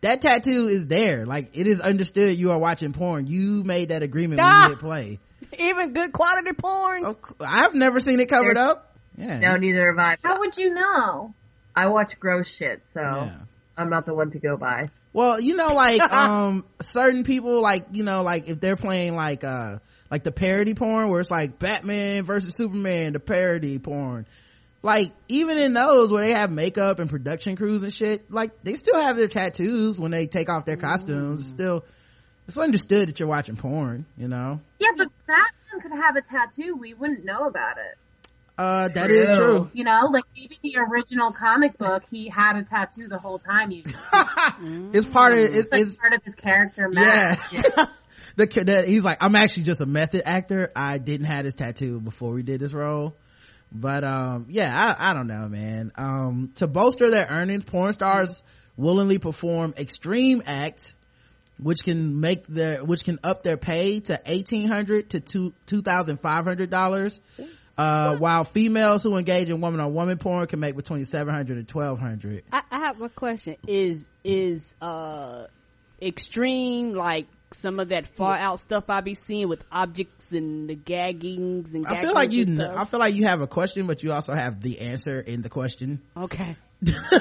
that tattoo is there. Like, it is understood you are watching porn. You made that agreement Ah! when you hit play. Even good quality porn. Oh, I've never seen it covered up. Yeah. No, neither have I. How would you know? I watch gross shit, so Yeah. I'm not the one to go by. Well, you know, like, um, certain people, like, you know, like, if they're playing, like, uh, like the parody porn, where it's like Batman versus Superman, the parody porn. Like, even in those where they have makeup and production crews and shit, like, they still have their tattoos when they take off their costumes. It's still, it's understood that you're watching porn, you know? Yeah, but Batman could have a tattoo. We wouldn't know about it. Uh, that is true. You know, like maybe the original comic book, he had a tattoo the whole time. He It's part of, it, it's like it's, part of his character. yeah. Mask. the, the, he's like, I'm actually just a method actor. I didn't have this tattoo before we did this role. But, um, yeah, I, I don't know, man. Um, to bolster their earnings, porn stars willingly perform extreme acts, which can make their, which can up their pay to eighteen hundred to two, two thousand five hundred dollars. Uh, while females who engage in woman on woman porn can make between seven hundred and twelve hundred. I, I have a question. Is, is, uh, extreme, like, some of that far out stuff I be seeing with objects and the gaggings and I feel like you, and kn- stuff? I feel like you have a question, but you also have the answer in the question. Okay. Cause, cause,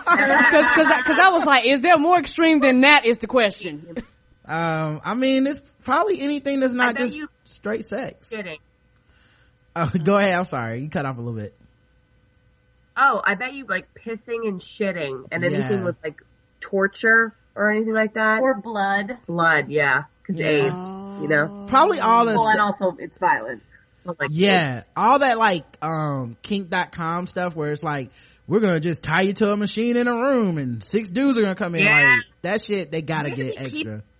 I, cause I was like, is there more extreme than that is the question. Um, I mean, it's probably anything that's not bet just you- straight sex. Kidding. Oh, go ahead. I'm sorry. You cut off a little bit. Oh, I bet you like pissing and shitting and anything Yeah. with like torture or anything like that. Or blood. Blood, yeah. Cause Yeah. AIDS, you know? Probably all this. Well, and also it's violent. But, like, Yeah. All that like, um, kink dot com stuff where it's like, we're gonna just tie you to a machine in a room and six dudes are gonna come in. Yeah. Like, that shit, they gotta Maybe get keep- extra.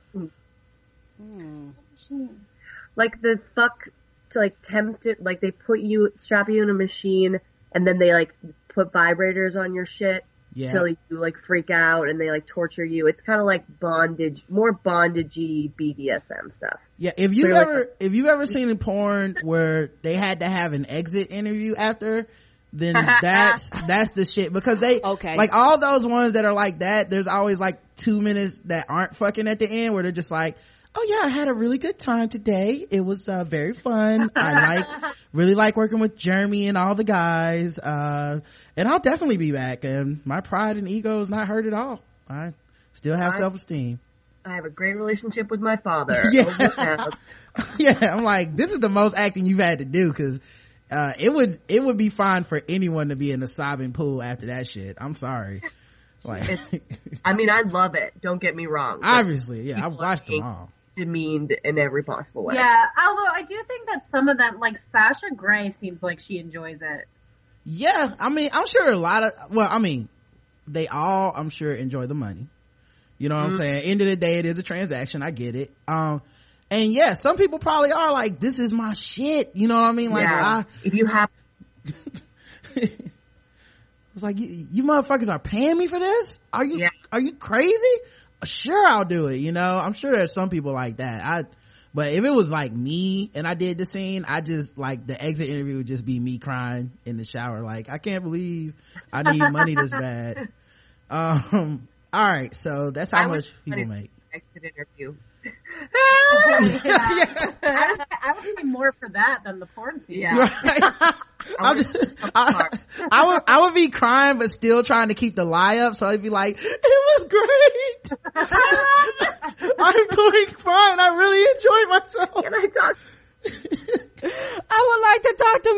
like the fuck to like tempt it, like they put you, strap you in a machine and then they like put vibrators on your shit. Yeah. Till you like freak out and they like torture you. It's kind of like bondage, more bondagey B D S M stuff. Yeah, if you've Clearly- ever if you've ever seen a porn where they had to have an exit interview after, then that's that's the shit, because they Okay. like all those ones that are like that, there's always like two minutes that aren't fucking at the end where they're just like, oh yeah, I had a really good time today. It was uh, very fun. I like really like working with Jeremy and all the guys. Uh, and I'll definitely be back. And my pride and ego is not hurt at all. I still have I- self-esteem. I have a great relationship with my father. Yeah. Over the house. Yeah, I'm like, this is the most acting you've had to do, because uh, it would it would be fine for anyone to be in a sobbing pool after that shit. I'm sorry. Like, I mean, I love it. Don't get me wrong. but obviously, yeah, I've people watched are them all. Demeaned in every possible way. Yeah, although I do think that some of them, like Sasha Grey, seems like she enjoys it. Yeah, I mean, I'm sure a lot of, well, I mean, they all, I'm sure, enjoy the money. You know what Mm-hmm. I'm saying? End of the day, it is a transaction. I get it. Um, and yeah, some people probably are like, this is my shit. You know what I mean? Like, Yeah. I, If you have, it's like, you, you motherfuckers are paying me for this? Are you, Yeah. are you crazy? Sure, I'll do it. You know, I'm sure there's some people like that. I, but if it was like me and I did the scene, I just, like, the exit interview would just be me crying in the shower. Like, I can't believe I need money this bad. Um, all right. So that's how I would- much people make. exit interview. I would, I would pay more for that than the porn scene. Yeah. Right? I'm just, I, I would, I would be crying, but still trying to keep the lie up. So I'd be like, it was great. I'm doing fine. I really enjoyed myself. Can I talk? I would like to talk to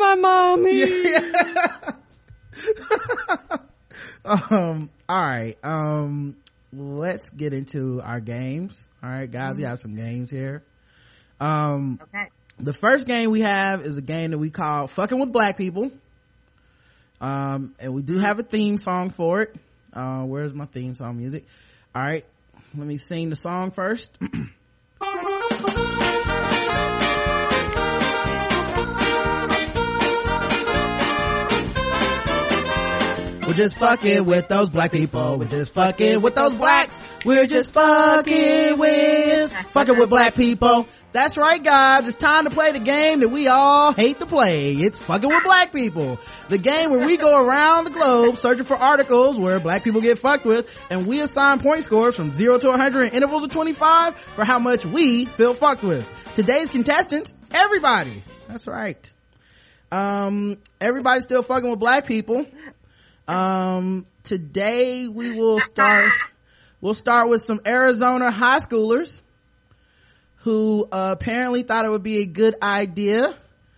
my mommy. Yeah. um, all right. Um, let's get into our games. All right, guys, we have some games here. Um, Okay. the first game we have is a game that we call Fucking with Black People. Um, and we do have a theme song for it. Uh, where's my theme song music? All right, let me sing the song first. We're just fucking with those black people. We're just fucking with those blacks. We're just fucking with, fucking with black people. That's right, guys. It's time to play the game that we all hate to play. It's fucking with black people. The game where we go around the globe searching for articles where black people get fucked with, and we assign point scores from zero to one hundred in intervals of twenty-five for how much we feel fucked with. Today's contestants, everybody. That's right. Um, everybody's still fucking with black people. Um, today we will start, we'll start with some Arizona high schoolers who uh, apparently thought it would be a good idea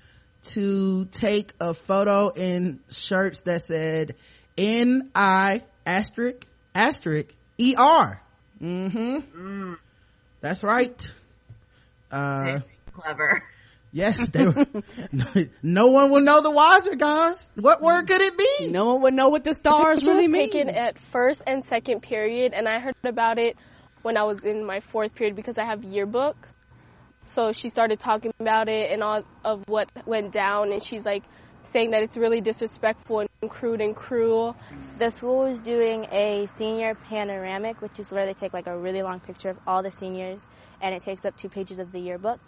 to take a photo in shirts that said N I asterisk asterisk E R. Mm-hmm. Mm. That's right. Uh, clever. Yes, they were, no, no one will know the wiser, guys. What word could it be? No one would know what the stars really mean. Taken at first and second period, and I heard about it when I was in my fourth period because I have yearbook. So she started talking about it and all of what went down, and she's like saying that it's really disrespectful and crude and cruel. The school was doing a senior panoramic, which is where they take like a really long picture of all the seniors, and it takes up two pages of the yearbook.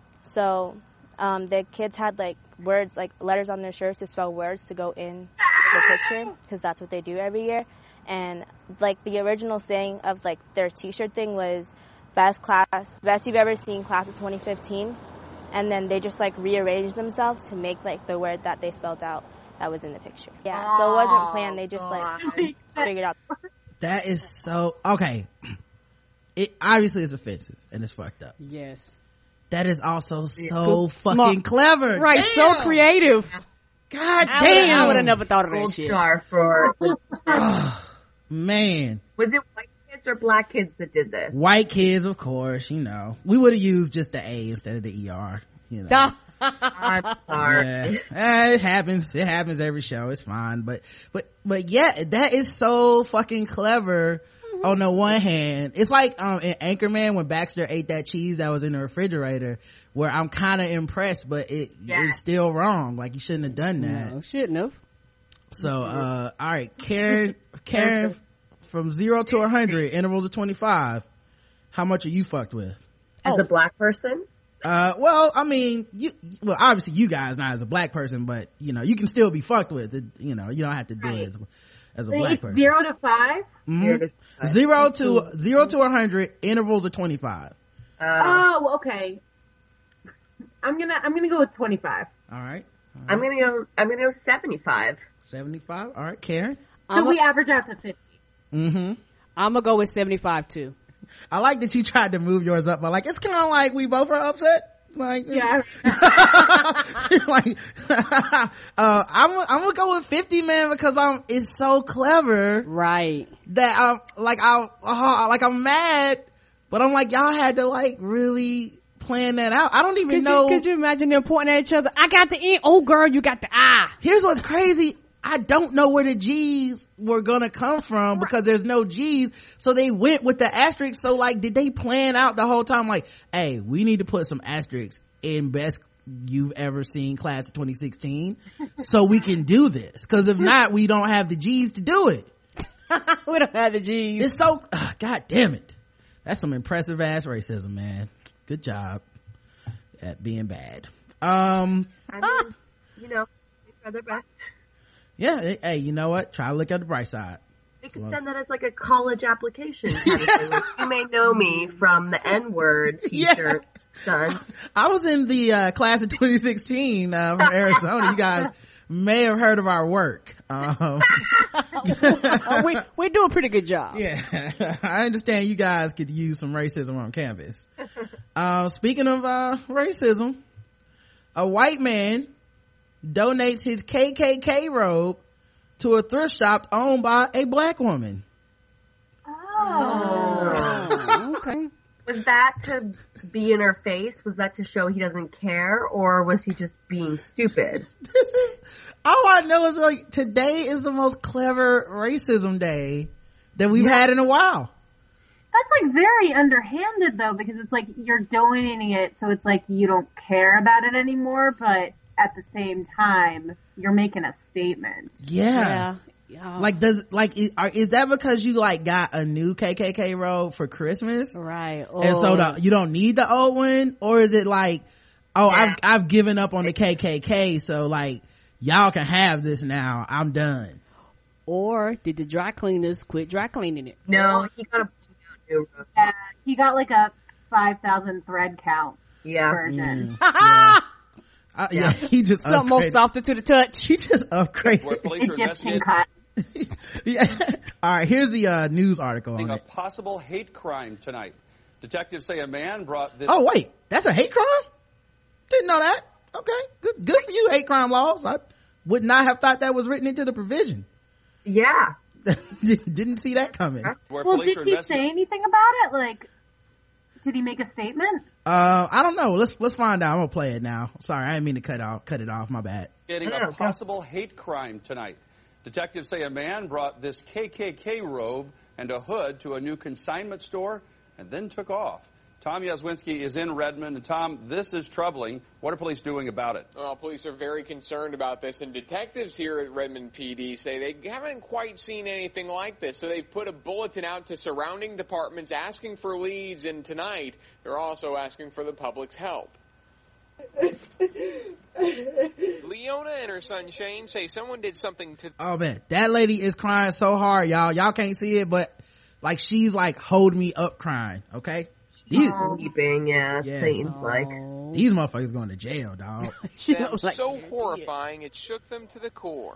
So um, the kids had like words, like letters on their shirts to spell words to go in the picture, because that's what they do every year. And like the original saying of like their t-shirt thing was best class, best you've ever seen class of twenty fifteen. And then they just like rearranged themselves to make like the word that they spelled out that was in the picture. Yeah, oh, so it wasn't planned. They just like figured out. That is so, okay. It obviously is offensive and it's fucked up. Yes. That is also so Good, fucking smart. clever. Right, damn. so creative. God I damn. I would have never thought of that Gold shit. star for. Oh, man. Was it white kids or black kids that did this? White kids, of course, you know. We would have used just the A instead of the E R, you know. I'm sorry. Yeah. Eh, it happens. It happens every show. It's fine. But, but, but yeah, that is so fucking clever. On the one hand, it's like um in Anchorman when Baxter ate that cheese that was in the refrigerator, where I'm kind of impressed, but it yeah. it's still wrong. Like you shouldn't have done that. No, shouldn't have. So uh all right, Karen, Karen, from zero to a hundred, intervals of twenty-five. How much are you fucked with? As oh. a black person? Uh, well, I mean, you, well, obviously you guys not as a black person, but you know, you can still be fucked with it. You know, you don't have to do right. it as, as a black person. Zero to five? Mm-hmm. Zero, to five. zero to, zero to a hundred, intervals of twenty-five. Uh, oh, okay. I'm gonna, I'm gonna go with twenty-five. All right. All right. I'm gonna go, I'm gonna go seventy-five. seventy-five? All right, Karen? So I'm we a, average out to fifty. Mm-hmm. I'm gonna go with seventy-five too. I like that you tried to move yours up, but like, it's kind of like we both are upset. Like, yeah. like, uh, I'm, I'm gonna go with fifty, man, because I'm, it's so clever. Right. That I'm, like, I, uh, like, I'm mad, but I'm like, y'all had to like really plan that out. I don't even could know. You, could you imagine them pointing at each other? I got the N. Oh, girl, you got the I. Here's what's crazy. I don't know where the G's were gonna come from because there's no G's. So they went with the asterisk. So like, did they plan out the whole time? Like, hey, we need to put some asterisks in best you've ever seen class of twenty sixteen so we can do this. Cause if not, we don't have the G's to do it. We don't have the G's. It's so, uh, God damn it. That's some impressive ass racism, man. Good job at being bad. Um, I mean, you know, they try their best. Yeah, hey, you know what? Try to look at the bright side. You could send that as like a college application kind of thing. Like, you may know me from the N-word t-shirt, yeah. son. I was in the uh, class of twenty sixteen uh, from Arizona. You guys may have heard of our work. Um, we we do a pretty good job. Yeah, I understand you guys could use some racism on campus. Uh, speaking of uh, racism, a white man donates his K K K robe to a thrift shop owned by a black woman. Oh. Okay. Was that to be in her face? Was that to show he doesn't care? Or was he just being stupid? This is, all I know is like, today is the most clever racism day that we've yeah. had in a while. That's like very underhanded though, because it's like you're donating it so it's like you don't care about it anymore, but at the same time, you're making a statement. Yeah. yeah. Yeah. Like, does, like, is, are, is that because you, like, got a new K K K robe for Christmas? Right. Oh. And so the, you don't need the old one? Or is it like, oh, yeah. I've, I've given up on the K K K, so, like, y'all can have this now. I'm done. Or did the dry cleaners quit dry cleaning it? No, he got a new robe. Yeah, he got like a five thousand thread count Yeah. version. Mm, yeah. Uh, yeah, he just something more upgraded. softer to the touch. He just upgraded. Where police are Egyptian investigating cut. Yeah. All right, here's the uh, news article on a it. possible hate crime tonight. Detectives say a man brought this. Oh wait, that's a hate crime? Didn't know that. Okay, good, good for you, hate crime laws. I would not have thought that was written into the provision. Yeah. Didn't see that coming. Where Well, police did are he investigating. say anything about it? Like, did he make a statement? Uh, I don't know. Let's let's find out. I'm gonna play it now. Sorry, I didn't mean to cut off cut it off. My bad. Getting Oh, a possible hate crime tonight. Detectives say a man brought this K K K robe and a hood to a new consignment store and then took off. Tom Yazwinski is in Redmond. And Tom, this is troubling. What are police doing about it? Well, police are very concerned about this, and detectives here at Redmond P D say they haven't quite seen anything like this. So they've put a bulletin out to surrounding departments asking for leads, and tonight they're also asking for the public's help. Leona and her son Shane say someone did something to... Oh man, that lady is crying so hard, y'all. Y'all can't see it, but like she's like hold me up crying. Okay. These, Weeping, yeah. Yeah. Satan's like. these motherfuckers going to jail, dog. Sounds so horrifying it shook them to the core.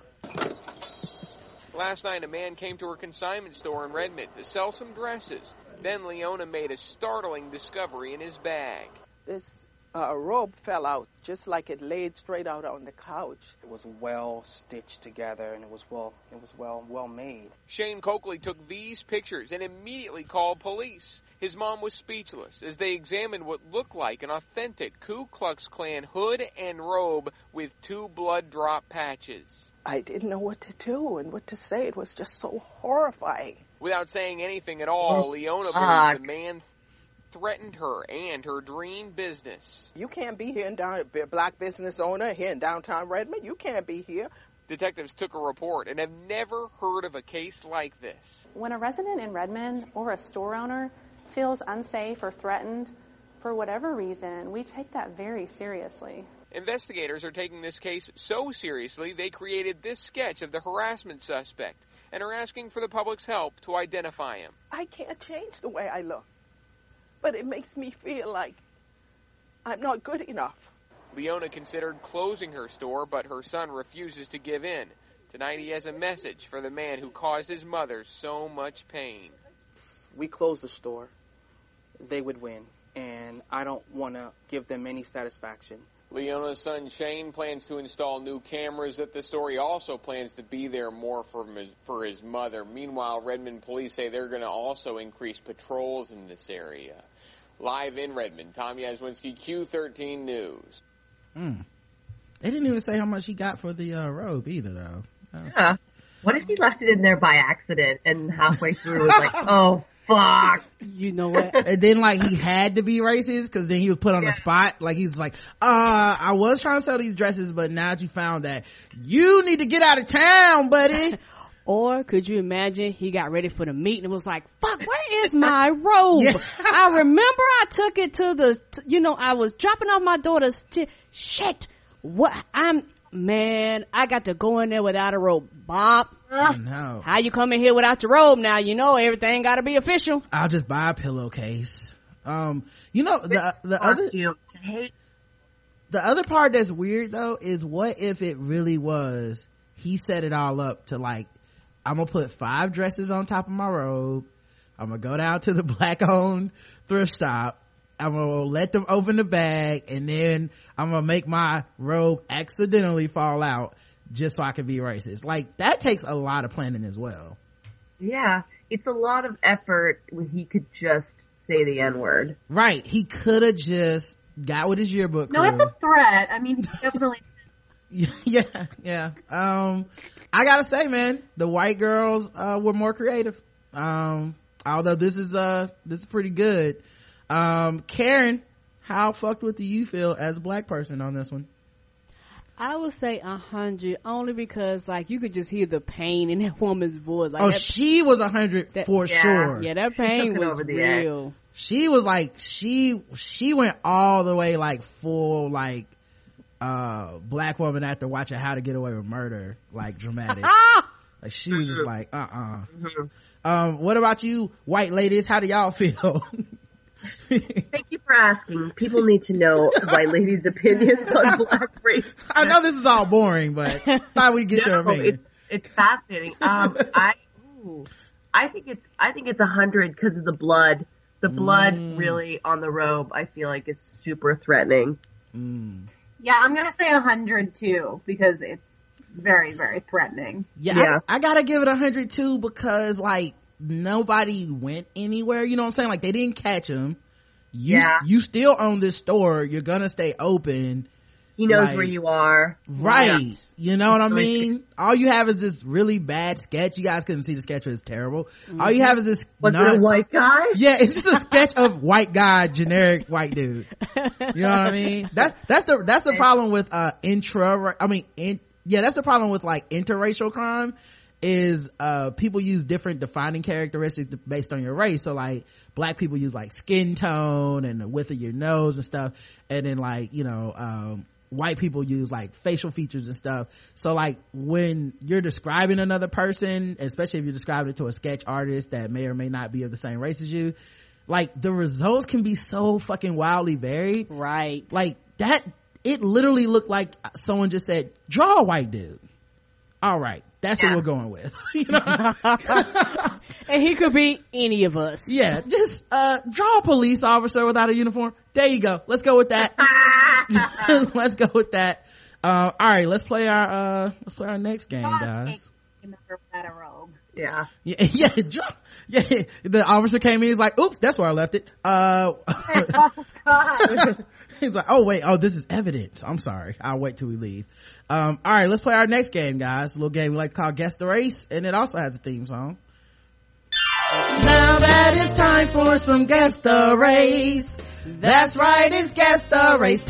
Last night a man came to her consignment store in Redmond to sell some dresses. Then Leona made a startling discovery in his bag. This uh, robe fell out just like it laid straight out on the couch. It was well stitched together and it was well it was well well made. Shane Coakley took these pictures and immediately called police. His mom was speechless as they examined what looked like an authentic Ku Klux Klan hood and robe with two blood drop patches. I didn't know what to do and what to say. It was just so horrifying. Without saying anything at all, Oh, Leona fuck. believes the man threatened her and her dream business. You can't be here in down be a black business owner here in downtown Redmond. You can't be here. Detectives took a report and have never heard of a case like this. When a resident in Redmond or a store owner feels unsafe or threatened for whatever reason, we take that very seriously. Investigators are taking this case so seriously they created this sketch of the harassment suspect and are asking for the public's help to identify him. I can't change the way I look, but it makes me feel like I'm not good enough. Leona considered closing her store, but her son refuses to give in. Tonight he has a message for the man who caused his mother so much pain. We closed the store. They would win, and I don't want to give them any satisfaction. Leona's son Shane plans to install new cameras at the store. He also plans to be there more for his, for his mother. Meanwhile, Redmond police say they're going to also increase patrols in this area. Live in Redmond, Tom Yazwinski, Q thirteen News. Mm. They didn't even say how much he got for the uh, robe either, though. Was... Yeah. What if he left it in there by accident and halfway through was like, oh, fuck. You know what? And then like he had to be racist because then he was put on Yeah. the spot. Like he's like, uh, I was trying to sell these dresses, but now that you found that, you need to get out of town, buddy. Or could you imagine he got ready for the meet and was like, fuck, where is my robe? Yeah. I remember I took it to the, you know, I was dropping off my daughter's, t- shit, what, I'm, man, I got to go in there without a robe. Bob, I know. how you come in here without your robe now? You know, everything got to be official. I'll just buy a pillowcase. Um, you know, the, the other, You to hate. the other part that's weird though is what if it really was, he set it all up to like, I'm gonna put five dresses on top of my robe. I'm gonna go down to the black owned thrift stop. I'm gonna let them open the bag and then I'm gonna make my robe accidentally fall out just so I can be racist. Like that takes a lot of planning as well. Yeah. It's a lot of effort when he could just say the N-word. Right. He could have just got with his yearbook No, crew. it's a threat. I mean, he definitely. yeah, yeah. Um, I gotta say, man, the white girls, uh, were more creative. Um, although this is, uh, this is pretty good. Um, Karen, how fucked with do you feel as a black person on this one? I would say a hundred, only because like you could just hear the pain in that woman's voice. Like, oh, that, she was a hundred for yeah. sure. Yeah, that pain was real. Edge. She was like, she, she went all the way like full like, uh, black woman after watching How to Get Away with Murder, like dramatic. Like she was just like, uh-uh. Mm-hmm. Um, what about you, white ladies? How do y'all feel? Thank you for asking. People need to know white ladies' opinions on black race. I know this is all boring, but thought we'd get no, your opinion. It's, it's fascinating. Um, I, ooh, I think it's, I think it's a hundred because of the blood. The blood mm. really on the robe, I feel like, is super threatening. Mm. Yeah, I'm gonna say a hundred too because it's very, very threatening. Yeah, yeah. I, I gotta give it a hundred too because like nobody went anywhere. You know what I'm saying? Like they didn't catch him. You, yeah. You still own this store. You're gonna stay open. He knows like, where you are. Right. Yeah. You know what I mean? All you have is this really bad sketch. You guys couldn't see the sketch. It's terrible. Mm-hmm. All you have is this. Was non- it a white guy? Yeah, it's just a sketch of white guy, generic white dude. You know what I mean? That, that's the, that's the problem with, uh, intra, I mean, in, yeah, that's the problem with like interracial crime is, uh, people use different defining characteristics based on your race. So like, black people use like skin tone and the width of your nose and stuff. And then like, you know, um, white people use like facial features and stuff. So like when you're describing another person, especially if you're describing it to a sketch artist that may or may not be of the same race as you, like the results can be so fucking wildly varied. Right. Like that, it literally looked like someone just said, draw a white dude. All right. That's yeah. what we're going with. You know? And he could be any of us. Yeah. Just, uh, draw a police officer without a uniform. There you go. Let's go with that. Let's go with that. Uh, all right. Let's play our, uh, let's play our next game, guys. Without a robe. Yeah. Yeah. Yeah. Draw, yeah. The officer came in. He's like, oops, that's where I left it. Uh, oh, God. He's like, oh wait, oh this is evidence. I'm sorry. I'll wait till we leave. Um, all right, let's play our next game, guys. A little game we like to call Guess the Race, and it also has a theme song. Now that it's time for some Guess the Race. That's right, it's Guess the Race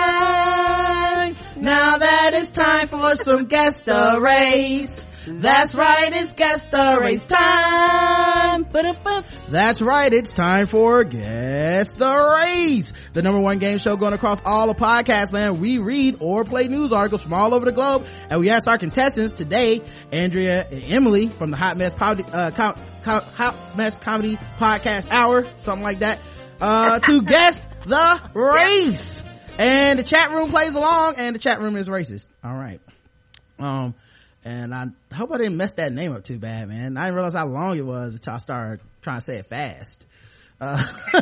time. Now that it's time for some Guess the Race. That's right, it's Guess the Race time. That's right, it's time for Guess the Race, the number one game show going across all of podcast land. We read or play news articles from all over the globe, and we ask our contestants today, Andrea and Emily from the Hot Mess, Pod, uh, Com- Com- Hot Mess Comedy Podcast Hour, something like that, uh, to guess the race. And the chat room plays along, and the chat room is racist. All right. Um, and I hope I didn't mess that name up too bad, man. I didn't realize how long it was until I started trying to say it fast. Uh,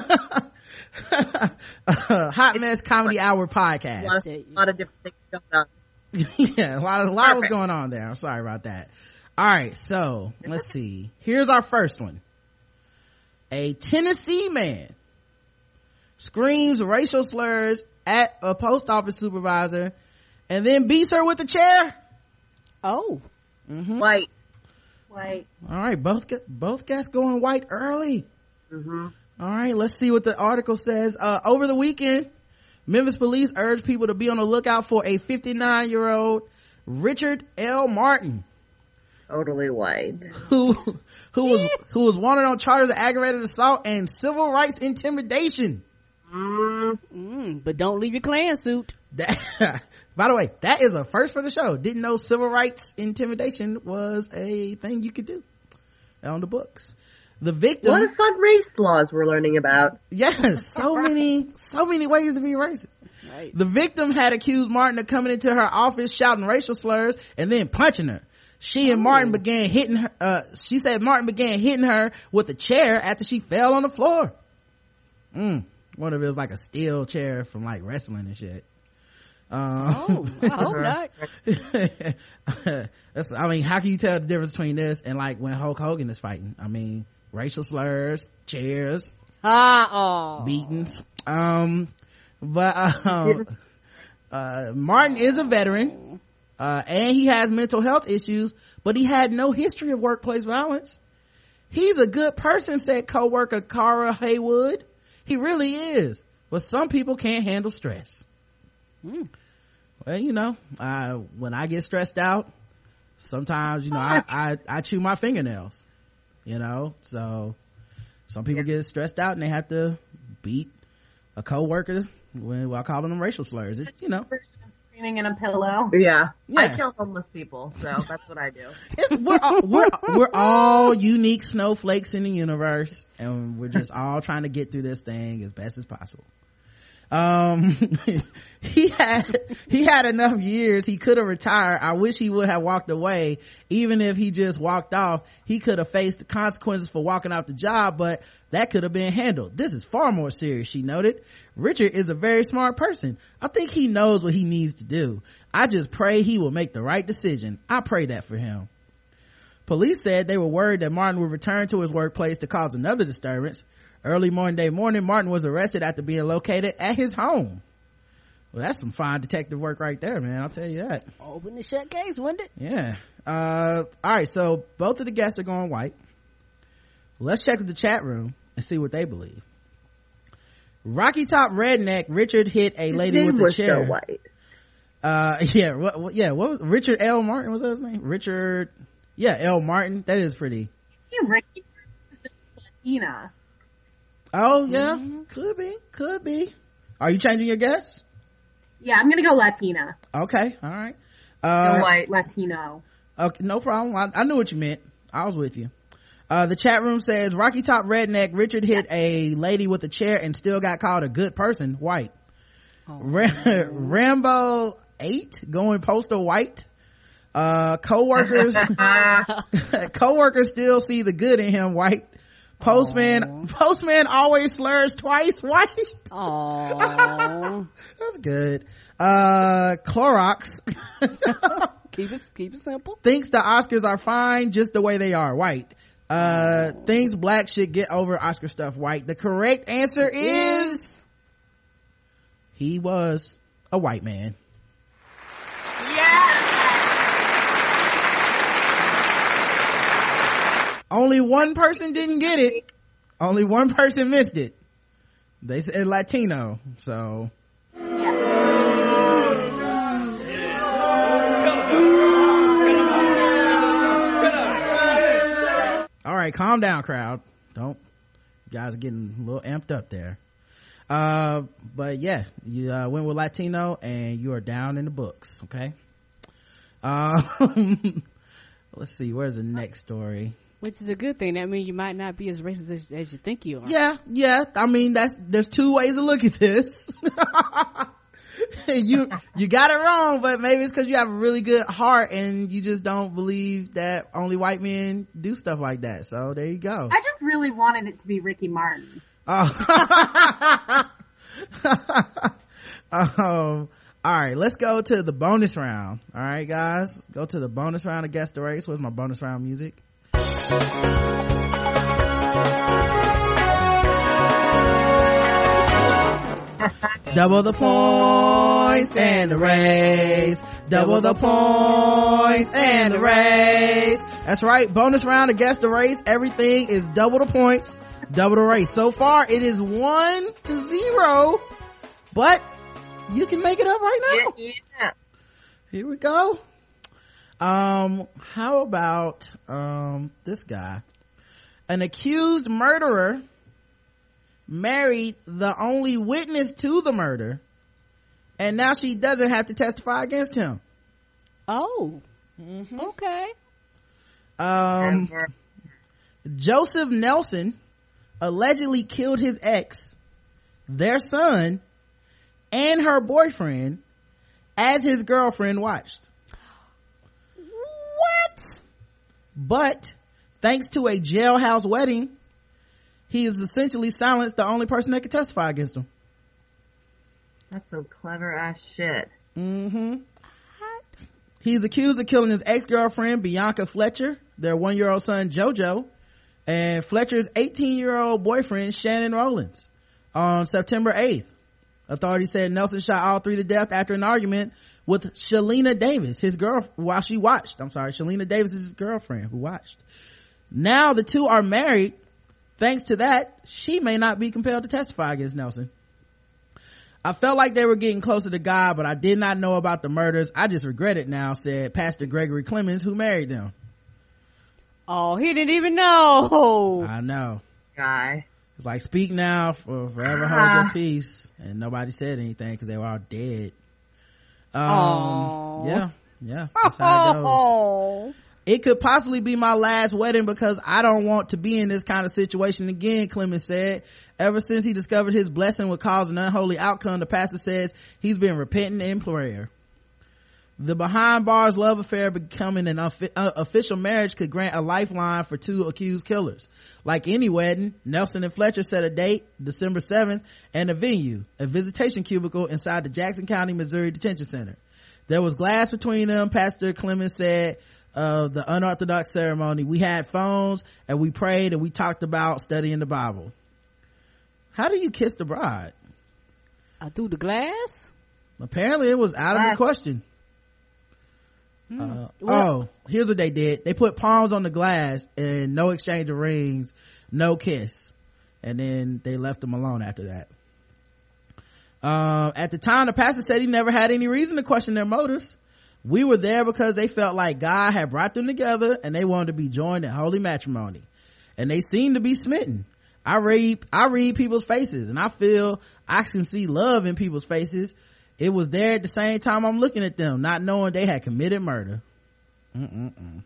uh Hot Mess Comedy Hour Podcast. A lot, a lot of different things going on. Yeah, a lot of, a lot was going on there. I'm sorry about that. All right, so let's see. Here's our first one. A Tennessee man screams racial slurs at a post office supervisor and then beats her with a chair. Oh. Mm-hmm. White. White. All right, both both guests going white early. Mm-hmm. All right, let's see what the article says. Uh, over the weekend, Memphis police urged people to be on the lookout for a fifty-nine year old Richard L. Martin. Totally white. Who, who was, who was wanted on charges of aggravated assault and civil rights intimidation. Mm. Mm, but don't leave your Klan suit. That, by the way, that is a first for the show. Didn't know civil rights intimidation was a thing you could do on the books. The victim. What a fun race laws we're learning about. Yes, so many, so many ways to be racist. Right. The victim had accused Martin of coming into her office shouting racial slurs and then punching her. She and oh. Martin began hitting her, uh, she said Martin began hitting her with a chair after she fell on the floor. Mm. What if it was like a steel chair from like wrestling and shit? Um, oh, I hope not. That's, I mean, how can you tell the difference between this and like when Hulk Hogan is fighting? I mean, racial slurs, chairs, ah, oh. beatings. Um, but, um, uh, Martin is a veteran, uh, and he has mental health issues, but he had no history of workplace violence. He's a good person, said coworker Cara Haywood. He really is. But some people can't handle stress. Mm. Well, you know, I, when I get stressed out, sometimes, you know, I, I, I chew my fingernails, you know, so some people get stressed out and they have to beat a coworker when, while calling them racial slurs. It, you know. Screaming in a pillow. Yeah. Yeah. I kill homeless people, so that's what I do. It, we're, all, we're, we're all unique snowflakes in the universe, and we're just all trying to get through this thing as best as possible. Um, he had, he had enough years. He could have retired. I wish he would have walked away. Even if he just walked off, he could have faced the consequences for walking off the job, but that could have been handled. This is far more serious, she noted. Richard is a very smart person. I think he knows what he needs to do. I just pray he will make the right decision. I pray that for him. Police said they were worried that Martin would return to his workplace to cause another disturbance. Early Monday morning, Martin was arrested after being located at his home. Well, that's some fine detective work right there, man. I'll tell you that. Open the shut case, wasn't it? Yeah. Uh, all right. So both of the guests are going white. Let's check with the chat room and see what they believe. Rocky Top Redneck Richard hit a lady His name with a was chair. so white. Uh, yeah. What, what, yeah. What was Richard L. Martin? Was that his name? Richard. Yeah. L. Martin. That is pretty. Yeah, Ricky Latina. Oh yeah, mm-hmm. could be, could be. Are you changing your guess? Yeah, I'm gonna go Latina. Okay, all right. Uh, go white Latino. Okay, no problem. I, I knew what you meant. I was with you. Uh, the chat room says Rocky Top Redneck Richard hit a lady with a chair and still got called a good person. White. Oh. Ram- Rambo eight going postal white. Uh, co-workers, co-workers still see the good in him. White. Postman, Aww. Postman always slurs twice white. Aww. That's good. Uh, Clorox. keep it, keep it simple. Thinks the Oscars are fine just the way they are, white. Uh, Aww. Thinks black should get over Oscar stuff, white. The correct answer is he was a white man. Yeah. Only one person didn't get it. Only one person missed it. They said Latino, so. All right, calm down, crowd. Don't. You guys are getting a little amped up there. Uh, but yeah, you uh, went with Latino and you are down in the books, okay? Um, let's see, where's the next story? Which is a good thing. That means you might not be as racist as, as you think you are. Yeah, yeah. I mean, that's, there's two ways to look at this. you, you got it wrong, but maybe it's cause you have a really good heart and you just don't believe that only white men do stuff like that. So there you go. I just really wanted it to be Ricky Martin. Oh. um, all right, let's go to the bonus round. All right, guys, let's go to the bonus round of Guess the Race. Where's my bonus round music? Double the points and the race. Double the points and the race. That's right. Bonus round of Guess the Race. Everything is double the points, double the race. So far, it is one to zero, but you can make it up right now. Yeah, yeah. Here we go. Um, how about, um, this guy? An accused murderer married the only witness to the murder, and now she doesn't have to testify against him. Oh, mm-hmm. Okay. Um, Joseph Nelson allegedly killed his ex, their son, and her boyfriend as his girlfriend watched. What? But thanks to a jailhouse wedding, he is essentially silenced the only person that could testify against him. That's some clever ass shit. Mm-hmm. He's accused of killing his ex-girlfriend Bianca Fletcher, their one-year-old son Jojo, and Fletcher's eighteen-year-old boyfriend Shannon Rollins on September eighth. Authorities said Nelson shot all three to death after an argument with Shalina Davis, his girl, while she watched. I'm sorry, Shalina Davis is his girlfriend who watched. Now the two are married. Thanks to that, she may not be compelled to testify against Nelson. I felt like they were getting closer to God, but I did not know about the murders. I just regret it now, said Pastor Gregory Clemens, who married them. Oh, he didn't even know. I know. Guy. It's like, speak now or forever hold your peace. And nobody said anything because they were all dead. Um, Aww. yeah, yeah. That's how it goes. It could possibly be my last wedding because I don't want to be in this kind of situation again, Clemens said. Ever since he discovered his blessing would cause an unholy outcome, the pastor says he's been repenting in prayer. The behind bars love affair becoming an uh, official marriage could grant a lifeline for two accused killers. Like any wedding, Nelson and Fletcher set a date, December seventh, and a venue, a visitation cubicle inside the Jackson County, Missouri Detention Center. There was glass between them, Pastor Clemens said of the unorthodox ceremony. We had phones and we prayed and we talked about studying the Bible. How do you kiss the bride? Uh, through the glass? Apparently it was out of the question. Uh, oh, here's what they did. They put palms on the glass and no exchange of rings, no kiss. And then they left them alone after that. Uh, at the time, the pastor said he never had any reason to question their motives. We were there because they felt like God had brought them together and they wanted to be joined in holy matrimony. And they seemed to be smitten. I read, I read people's faces and I feel I can see love in people's faces. It was there at the same time I'm looking at them, not knowing they had committed murder. Mm-mm-mm.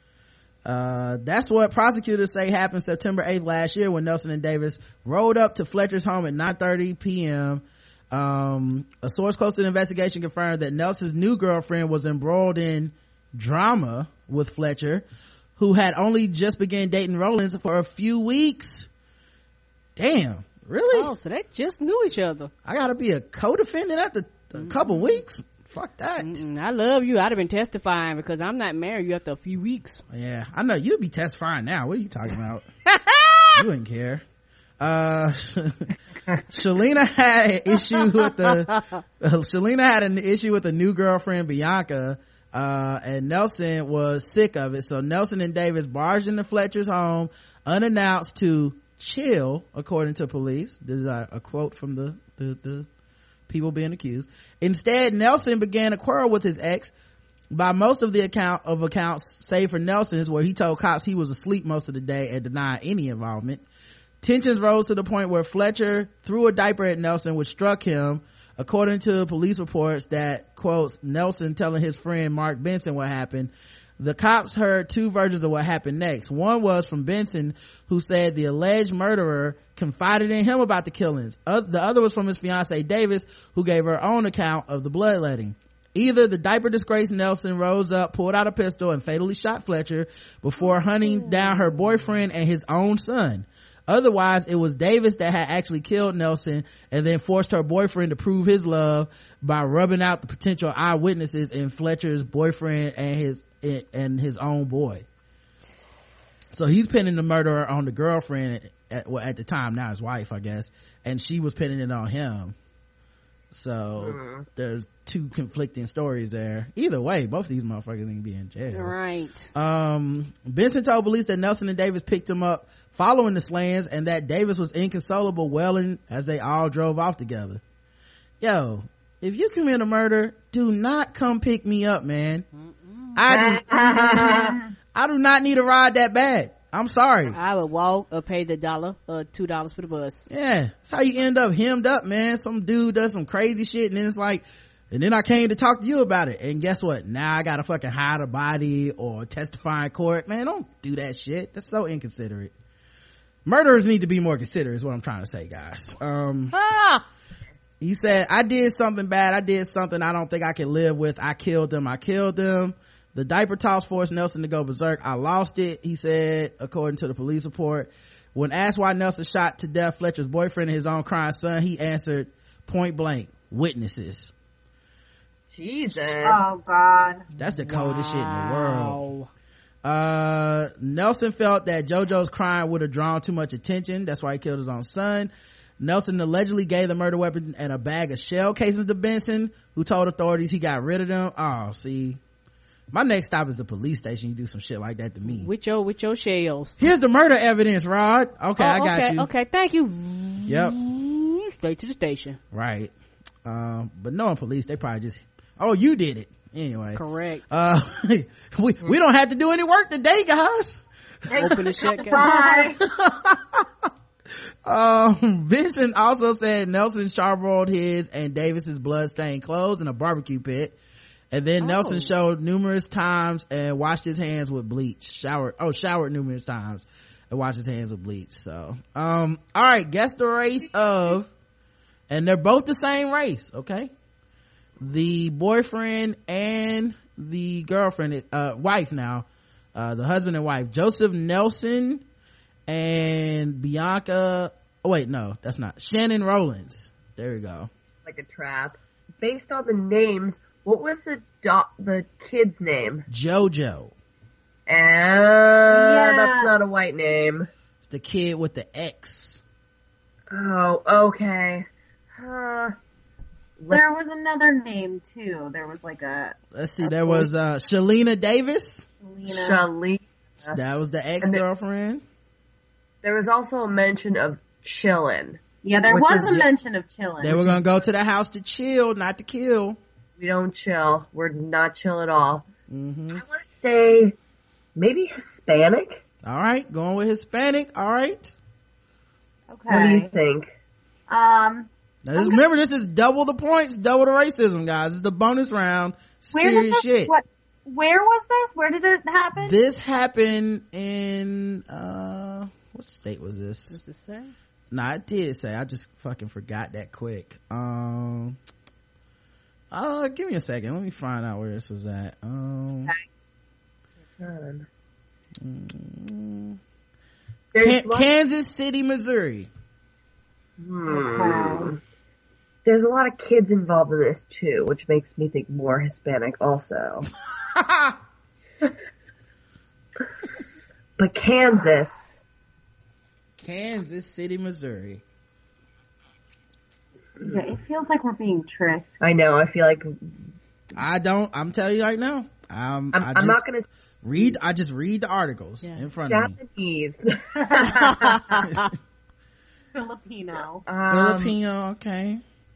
Uh, that's what prosecutors say happened September eighth last year when Nelson and Davis rode up to Fletcher's home at nine thirty p.m. Um, a source close to the investigation confirmed that Nelson's new girlfriend was embroiled in drama with Fletcher, who had only just began dating Rollins for a few weeks. Damn. Really? Oh, so they just knew each other. I gotta be a co-defendant after a mm-hmm. couple weeks? Fuck that. Mm-mm, I love you. I'd have been testifying because I'm not married you after a few weeks. Yeah, I know. You'd be testifying now. What are you talking about? You wouldn't care. Uh, Shalina had an issue with the, uh, Shalina had an issue with a new girlfriend, Bianca, uh, and Nelson was sick of it. So Nelson and Davis barged into Fletcher's home unannounced to chill, according to police. This is a, a quote from the, the the people being accused. Instead, Nelson began a quarrel with his ex. By most of the account of accounts, save for Nelson's, where he told cops he was asleep most of the day and denied any involvement. Tensions rose to the point where Fletcher threw a diaper at Nelson, which struck him. According to police reports that quotes Nelson telling his friend Mark Benson what happened. The cops heard two versions of what happened next. One was from Benson, who said the alleged murderer confided in him about the killings. Uh, the other was from his fiancée Davis, who gave her own account of the bloodletting. Either the diaper disgraced Nelson rose up, pulled out a pistol, and fatally shot Fletcher before hunting down her boyfriend and his own son. Otherwise, it was Davis that had actually killed Nelson and then forced her boyfriend to prove his love by rubbing out the potential eyewitnesses in Fletcher's boyfriend and his and his own boy. So he's pinning the murderer on the girlfriend at, well, at the time, now his wife, I guess, and she was pinning it on him. So mm. there's two conflicting stories there. Either way, both of these motherfuckers need to be in jail. Right. Um, Benson told police that Nelson and Davis picked him up following the slayings and that Davis was inconsolable, wailing as they all drove off together. Yo, if you commit a murder, do not come pick me up, man. Mm-mm. I do, I do not need a ride that bad. I'm sorry. I would walk or pay the dollar or two dollars for the bus. Yeah, that's how you end up hemmed up, man. Some dude does some crazy shit, and then it's like, and then I came to talk to you about it, and guess what? Now I gotta fucking hide a body or testify in court. Man, don't do that shit. That's so inconsiderate. Murderers need to be more considerate, is what I'm trying to say, guys. Um, ah! He said, I did something bad. I did something I don't think I can live with. I killed them. I killed them. The diaper toss forced Nelson to go berserk. I lost it, he said, according to the police report. When asked why Nelson shot to death Fletcher's boyfriend and his own crying son, he answered point blank, witnesses. Jesus. Oh God. That's the coldest wow. shit in the world. Uh, Nelson felt that JoJo's crime would have drawn too much attention. That's why he killed his own son. Nelson allegedly gave the murder weapon and a bag of shell casings to Benson, who told authorities he got rid of them. Oh, see. My next stop is a police station. You do some shit like that to me. With your, with your shells. Here's the murder evidence, Rod. Okay, oh, I got okay, you. Okay, thank you. Yep. Straight to the station. Right. Um, but knowing police, they probably just, oh, you did it. Anyway. Correct. Uh, we, we don't have to do any work today, guys. Open the check. Bye. Um, Vincent also said Nelson charbroiled his and Davis's bloodstained clothes in a barbecue pit. And then oh. Nelson showed numerous times and washed his hands with bleach. Showered, oh, showered numerous times and washed his hands with bleach. So, um, all right, guess the race of, and they're both the same race, okay? The boyfriend and the girlfriend, uh, wife now, uh, the husband and wife, Joseph Nelson and Bianca, oh wait, no, that's not, Shannon Rollins. There we go. Like a trap. Based on the names, what was the do- the kid's name? Jojo. Uh, yeah. That's not a white name. It's the kid with the X. Oh, okay. Uh, there was another name too. There was like a. Let's see. There was uh, Shalina Davis. Shalina. Shalina. That was the ex-girlfriend. There was also a mention of chillin'. Yeah, there was a mention of chillin'. They were gonna go to the house to chill, not to kill. We don't chill. We're not chill at all. Mm-hmm. I want to say maybe Hispanic. All right, going with Hispanic. All right. Okay. What do you think? Um. Now, this, remember, this is double the points, double the racism, guys. It's the bonus round. Serious this, shit. What? Where was this? Where did it happen? This happened in uh, what state was this? Does it say? Nah, it did say. I just fucking forgot that quick. Um. Uh, give me a second. Let me find out where this was at. Um, okay. mm, Can- Kansas City, Missouri. Hmm. There's a lot of kids involved in this too, which makes me think more Hispanic also. But Kansas. Kansas City, Missouri. Yeah, it feels like we're being tricked. I know. I feel like I don't. I'm telling you right now. Um, I'm, I I'm just not gonna read. I just read the articles yeah. in front Japanese. of me. Filipino. Um, Filipino. Okay.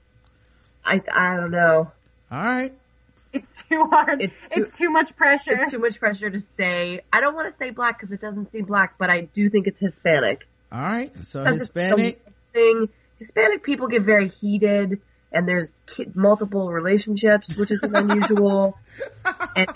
I I don't know. All right. It's too hard. It's too, it's too much pressure. It's too much pressure to say. I don't want to say black because it doesn't seem black, but I do think it's Hispanic. All right. So That's Hispanic. Thing. Hispanic people get very heated, and there's multiple relationships, which is unusual. And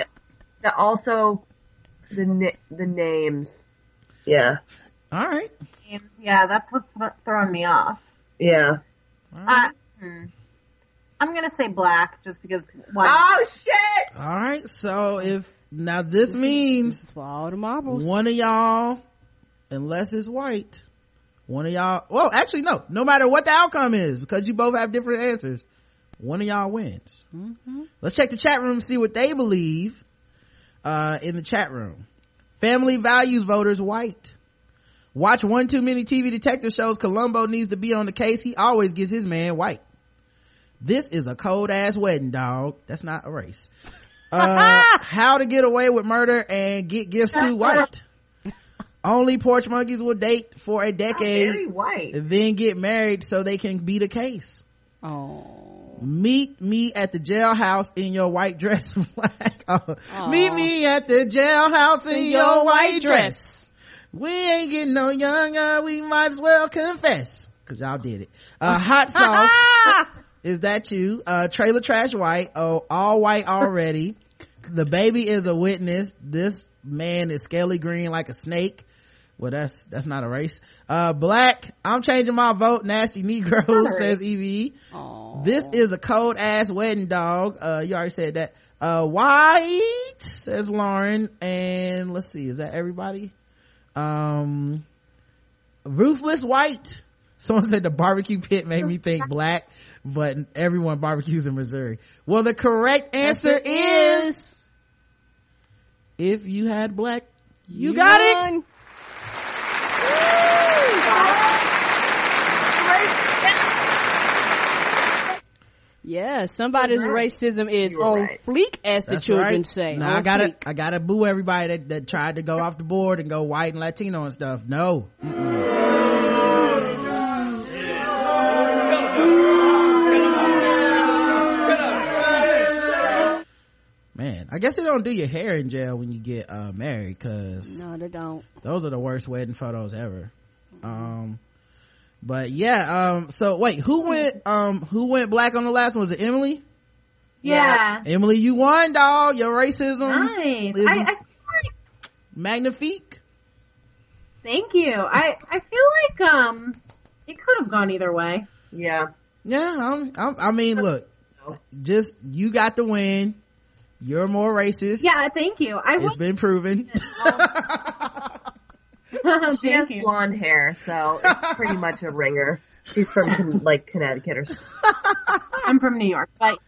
also the na- the names. Yeah. All right. Yeah, that's what's throwing me off. Yeah. Uh, hmm. I'm gonna say black just because. Why? Oh shit! All right. So if now this means for all the marbles, one of y'all, unless it's white, one of y'all. Well, actually, no. No matter what the outcome is, because you both have different answers, one of y'all wins. Mm-hmm. Let's check the chat room and see what they believe. Uh, in the chat room, family values voters white. Watch one too many T V detective shows. Columbo needs to be on the case. He always gets his man white. This is a cold ass wedding, dog. That's not a race. Uh, how to get away with murder and get gifts too white. Only porch monkeys will date for a decade. Very white. And then get married so they can beat a case. Oh. Meet me at the jailhouse in your white dress. Black. Oh. Meet me at the jailhouse in, in your, your white dress. dress. We ain't getting no younger. We might as well confess. Cause y'all did it. Uh, hot sauce. Is that you? Uh, trailer trash white. Oh, all white already. The baby is a witness. This man is scaly green like a snake. Well, that's, that's not a race. Uh, black. I'm changing my vote. Nasty Negro, says Evie. Aww. This is a cold ass wedding, dog. Uh, you already said that. Uh, white, says Lauren. And let's see, is that everybody? Um, ruthless white. Someone said the barbecue pit made me think black, but everyone barbecues in Missouri. Well, the correct answer is, if you had black, you, you got won. It. Yeah, somebody's right. Racism is You're on right. fleek, as That's the children right. say. No, I gotta, fleek. I gotta boo everybody that, that tried to go off the board and go white and Latino and stuff. No. Mm-mm. Man, I guess they don't do your hair in jail when you get uh married, because no, they don't. Those are the worst wedding photos ever. Um, but yeah. Um, so wait, who went? Um, who went black on the last one? Was it Emily? Yeah. Emily, you won, dog. Your racism. Nice. is I, I feel like magnifique. Thank you. I I feel like um it could have gone either way. Yeah. Yeah. I'm, I'm, I mean, look, just you got the win. You're more racist. Yeah. Thank you. I It's would. been proven. She has Thank you. blonde hair, so it's pretty much a ringer. She's from Con- like Connecticut or something. I'm from New York, but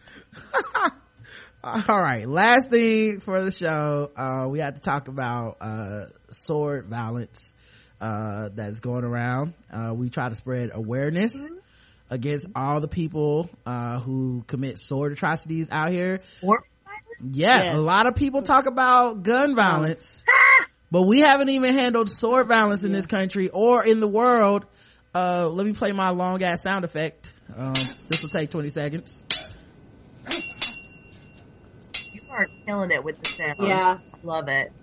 All right, last thing for the show, uh we have to talk about uh sword violence uh that is going around. Uh we try to spread awareness mm-hmm. against all the people uh who commit sword atrocities out here. Sword violence? Yeah, yes. A lot of people talk about gun violence, but we haven't even handled sword violence in yeah. this country or in the world. Uh let me play my long ass sound effect. Um this will take twenty seconds. You are killing it with the sound. Yeah. Love it.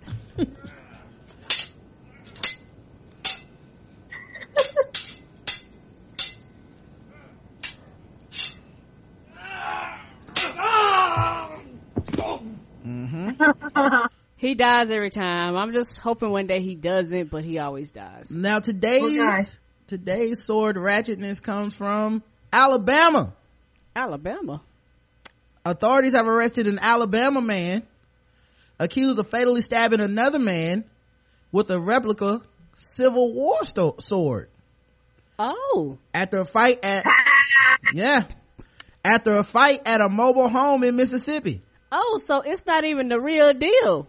mm-hmm. He dies every time. I'm just hoping one day he doesn't, but he always dies. Now today's okay. today's sword ratchetness comes from Alabama. Alabama. Authorities have arrested an Alabama man accused of fatally stabbing another man with a replica Civil War sto- sword. Oh. After a fight at, yeah, after a fight at a mobile home in Mississippi. Oh, so it's not even the real deal.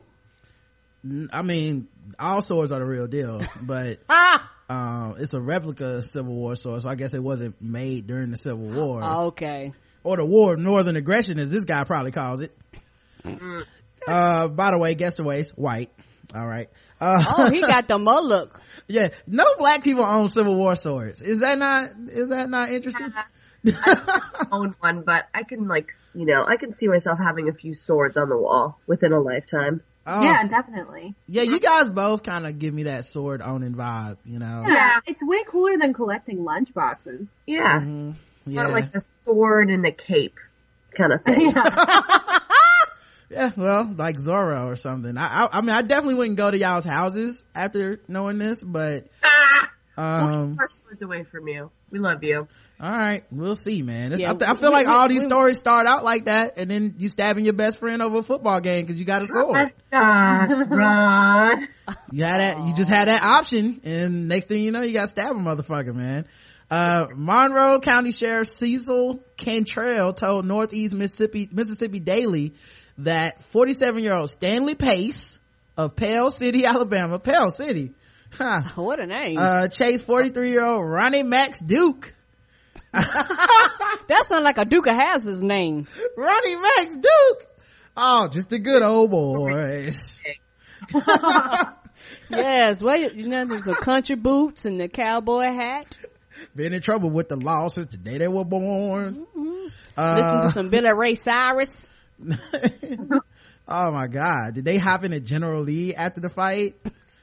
I mean, all swords are the real deal, but ah! um, it's a replica Civil War sword, so I guess it wasn't made during the Civil War. Okay. Or the War of Northern Aggression, as this guy probably calls it. uh, by the way, guess the race? White. All right. Uh, oh, he got the mo look. Yeah. No black people own Civil War swords. Is that not, is that not interesting? I don't own one, but I can like, you know, I can see myself having a few swords on the wall within a lifetime. Oh. Yeah, definitely. Yeah, you guys both kind of give me that sword owning vibe, you know? Yeah, it's way cooler than collecting lunch boxes. Yeah. Mm-hmm. Yeah. Not like a sword and a cape kind of thing. Yeah. Yeah, well, like Zorro or something. I, I, I mean, I definitely wouldn't go to y'all's houses after knowing this, but um, we'll keep swords away from you. We love you. All right, we'll see, man. Yeah, I, th- I feel we, like we, all these we, stories start out like that, and then you stabbing your best friend over a football game because you got a sword. God, Ron. You had that. You just had that option, and next thing you know, you got to stab a motherfucker, man. Uh, Monroe County Sheriff Cecil Cantrell told Northeast Mississippi Mississippi Daily that forty-seven year old Stanley Pace of Pell City, Alabama, Pell City, huh, what a name, uh, chased forty-three year old Ronnie Max Duke. That sounds like a Duke of Hazzard's name. Ronnie Max Duke. Oh, just the good old boys. Yes, well, you know, there's the country boots and the cowboy hat. Been in trouble with the law since the day they were born. Mm-hmm. Uh, Listen to some Billy Ray Cyrus. Oh my God. Did they hop in a General Lee after the fight?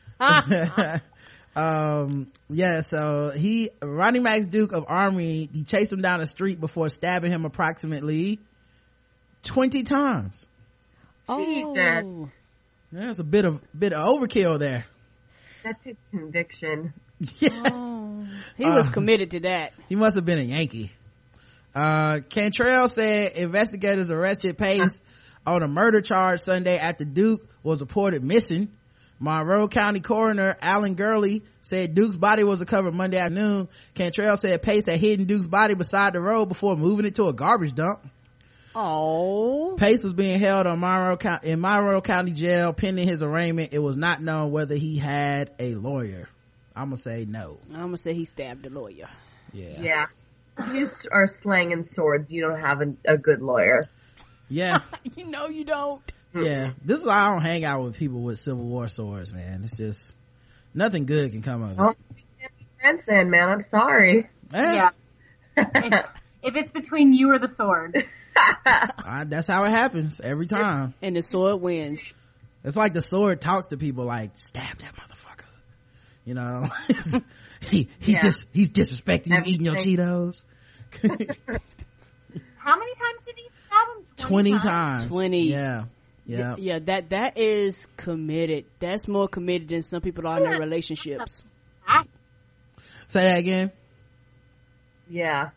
um, yeah, so he, Ronnie Max Duke of Army, he chased him down the street before stabbing him approximately twenty times. Oh. Jesus. There's a bit of, bit of overkill there. That's his conviction. Yeah. Oh, he was uh, committed to that. He must have been a Yankee. Uh, Cantrell said investigators arrested Pace on a murder charge Sunday after Duke was reported missing. Monroe County Coroner Alan Gurley said Duke's body was recovered Monday afternoon. Cantrell said Pace had hidden Duke's body beside the road before moving it to a garbage dump. Oh. Pace was being held on Monroe County, in Monroe County Jail pending his arraignment. It was not known whether he had a lawyer. I'm gonna say no. I'm gonna say he stabbed a lawyer. Yeah. Yeah. If you are slanging swords, you don't have a, a good lawyer. Yeah. You know you don't. Yeah. This is why I don't hang out with people with Civil War swords, man. It's just, nothing good can come of it. Oh, you can't be friends then, man. I'm sorry. Eh? Yeah. It's, if it's between you or the sword. uh, that's how it happens every time. And the sword wins. It's like the sword talks to people like, stab that motherfucker. You know, he he Yeah. just he's disrespecting you, eating your Everything. Cheetos. How many times did he stab him? Twenty times. twenty. Yeah. Yeah. Yeah, that that is committed. That's more committed than some people are in their relationships. Say that again. Yeah.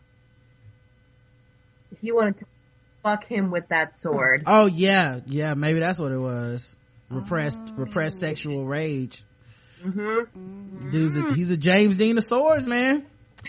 He wanted to fuck him with that sword. Oh yeah, yeah. Maybe that's what it was. Repressed, repressed sexual rage. Mm-hmm. Dude's a, he's a James Dean of swords, man.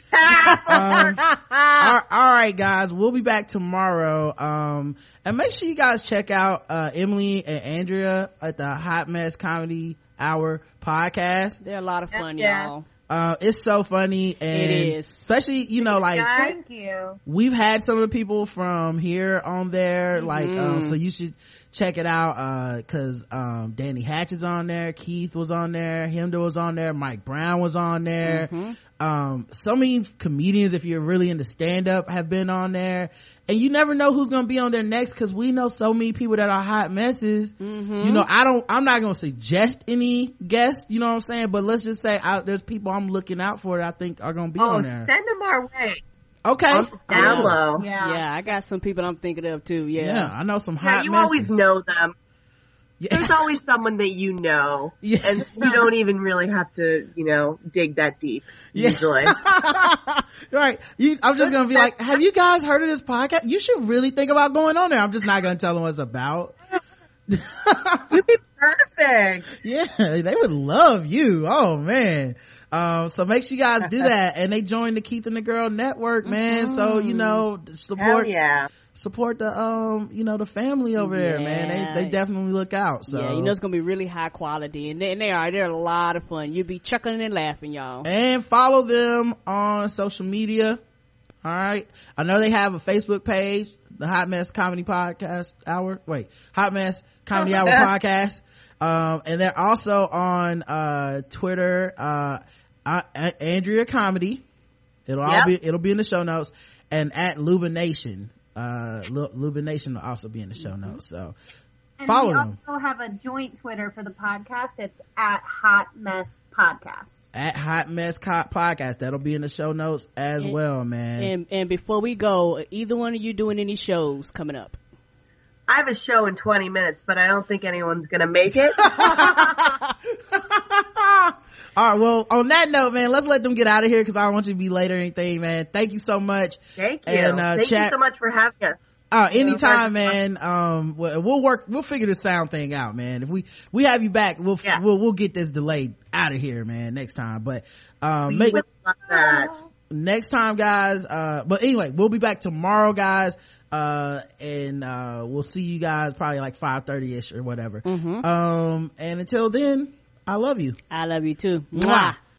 um, all, all right, guys, we'll be back tomorrow. Um, and make sure you guys check out uh, Emily and Andrea at the Hot Mess Comedy Hour podcast. They're a lot of fun, Yeah. y'all. Uh, it's so funny, and It is. especially, you know, like Thank you. we've had some of the people from here on there, Mm-hmm. like um, so you should check it out, uh because um Danny Hatch is on there, Keith was on there, Himda was on there, Mike Brown was on there. Mm-hmm. Um so many comedians, if you're really into stand-up, have been on there, and you never know who's gonna be on there next, because we know so many people that are hot messes. Mm-hmm. You know, I don't I'm not gonna suggest any guests, you know what I'm saying, but let's just say I, there's people I'm looking out for that I think are gonna be Oh, on there. send him our way. Okay. Down Yeah. low. Yeah. Yeah, I got some people I'm thinking of too. Yeah, Yeah. I know some Yeah, hot you messes. always know them. Yeah. There's always someone that you know, Yeah. and you don't even really have to, you know, dig that deep. Yeah. Usually, Right. You, I'm just gonna be like, have you guys heard of this podcast? You should really think about going on there. I'm just not gonna tell them what it's about. you'd be perfect. Yeah, they would love you. Oh man. Um, so make sure you guys do that. And they joined the Keith and the Girl Network, man. So, you know, support, Hell yeah. support the, um, you know, the family over there, man. Yeah. They, they definitely look out. So, Yeah, you know it's gonna be really high quality, and they, and they are. They're a lot of fun. You'll be chuckling and laughing, y'all. and follow them on social media. All right. I know they have a Facebook page, the Hot Mess Comedy Podcast Hour. Wait, Hot Mess Comedy Hour Podcast. Um, and they're also on, uh, Twitter, uh, uh, Andrea Comedy. It'll all Yep. be, it'll be in the show notes, and at Lubination. Uh, Lu- Lubination will also be in the show notes. So And follow we them also have a joint Twitter for the podcast. It's at Hot Mess Podcast. at Hot Mess Co- Podcast. That'll be in the show notes as And- well, man. And and before we go, either one of you doing any shows coming up? I have a show in twenty minutes, but I don't think anyone's gonna make it. All right, well, on that note, man, let's let them get out of here, because I don't want you to be late or anything, man. Thank you so much. Thank you. And, uh, Thank chat- you so much for having us. Uh, anytime, No, man. Um, we'll we'll work, we'll figure the sound thing out, man. If we, we have you back, we'll, Yeah. we'll, we'll get this delayed out of here, man, next time. But, um, We make, would love that. next time, guys, uh, but anyway, we'll be back tomorrow, guys. Uh, and, uh, we'll see you guys probably like five thirty ish or whatever. Mm-hmm. Um, and until then, I love you. I love you too. Mwah. Mwah.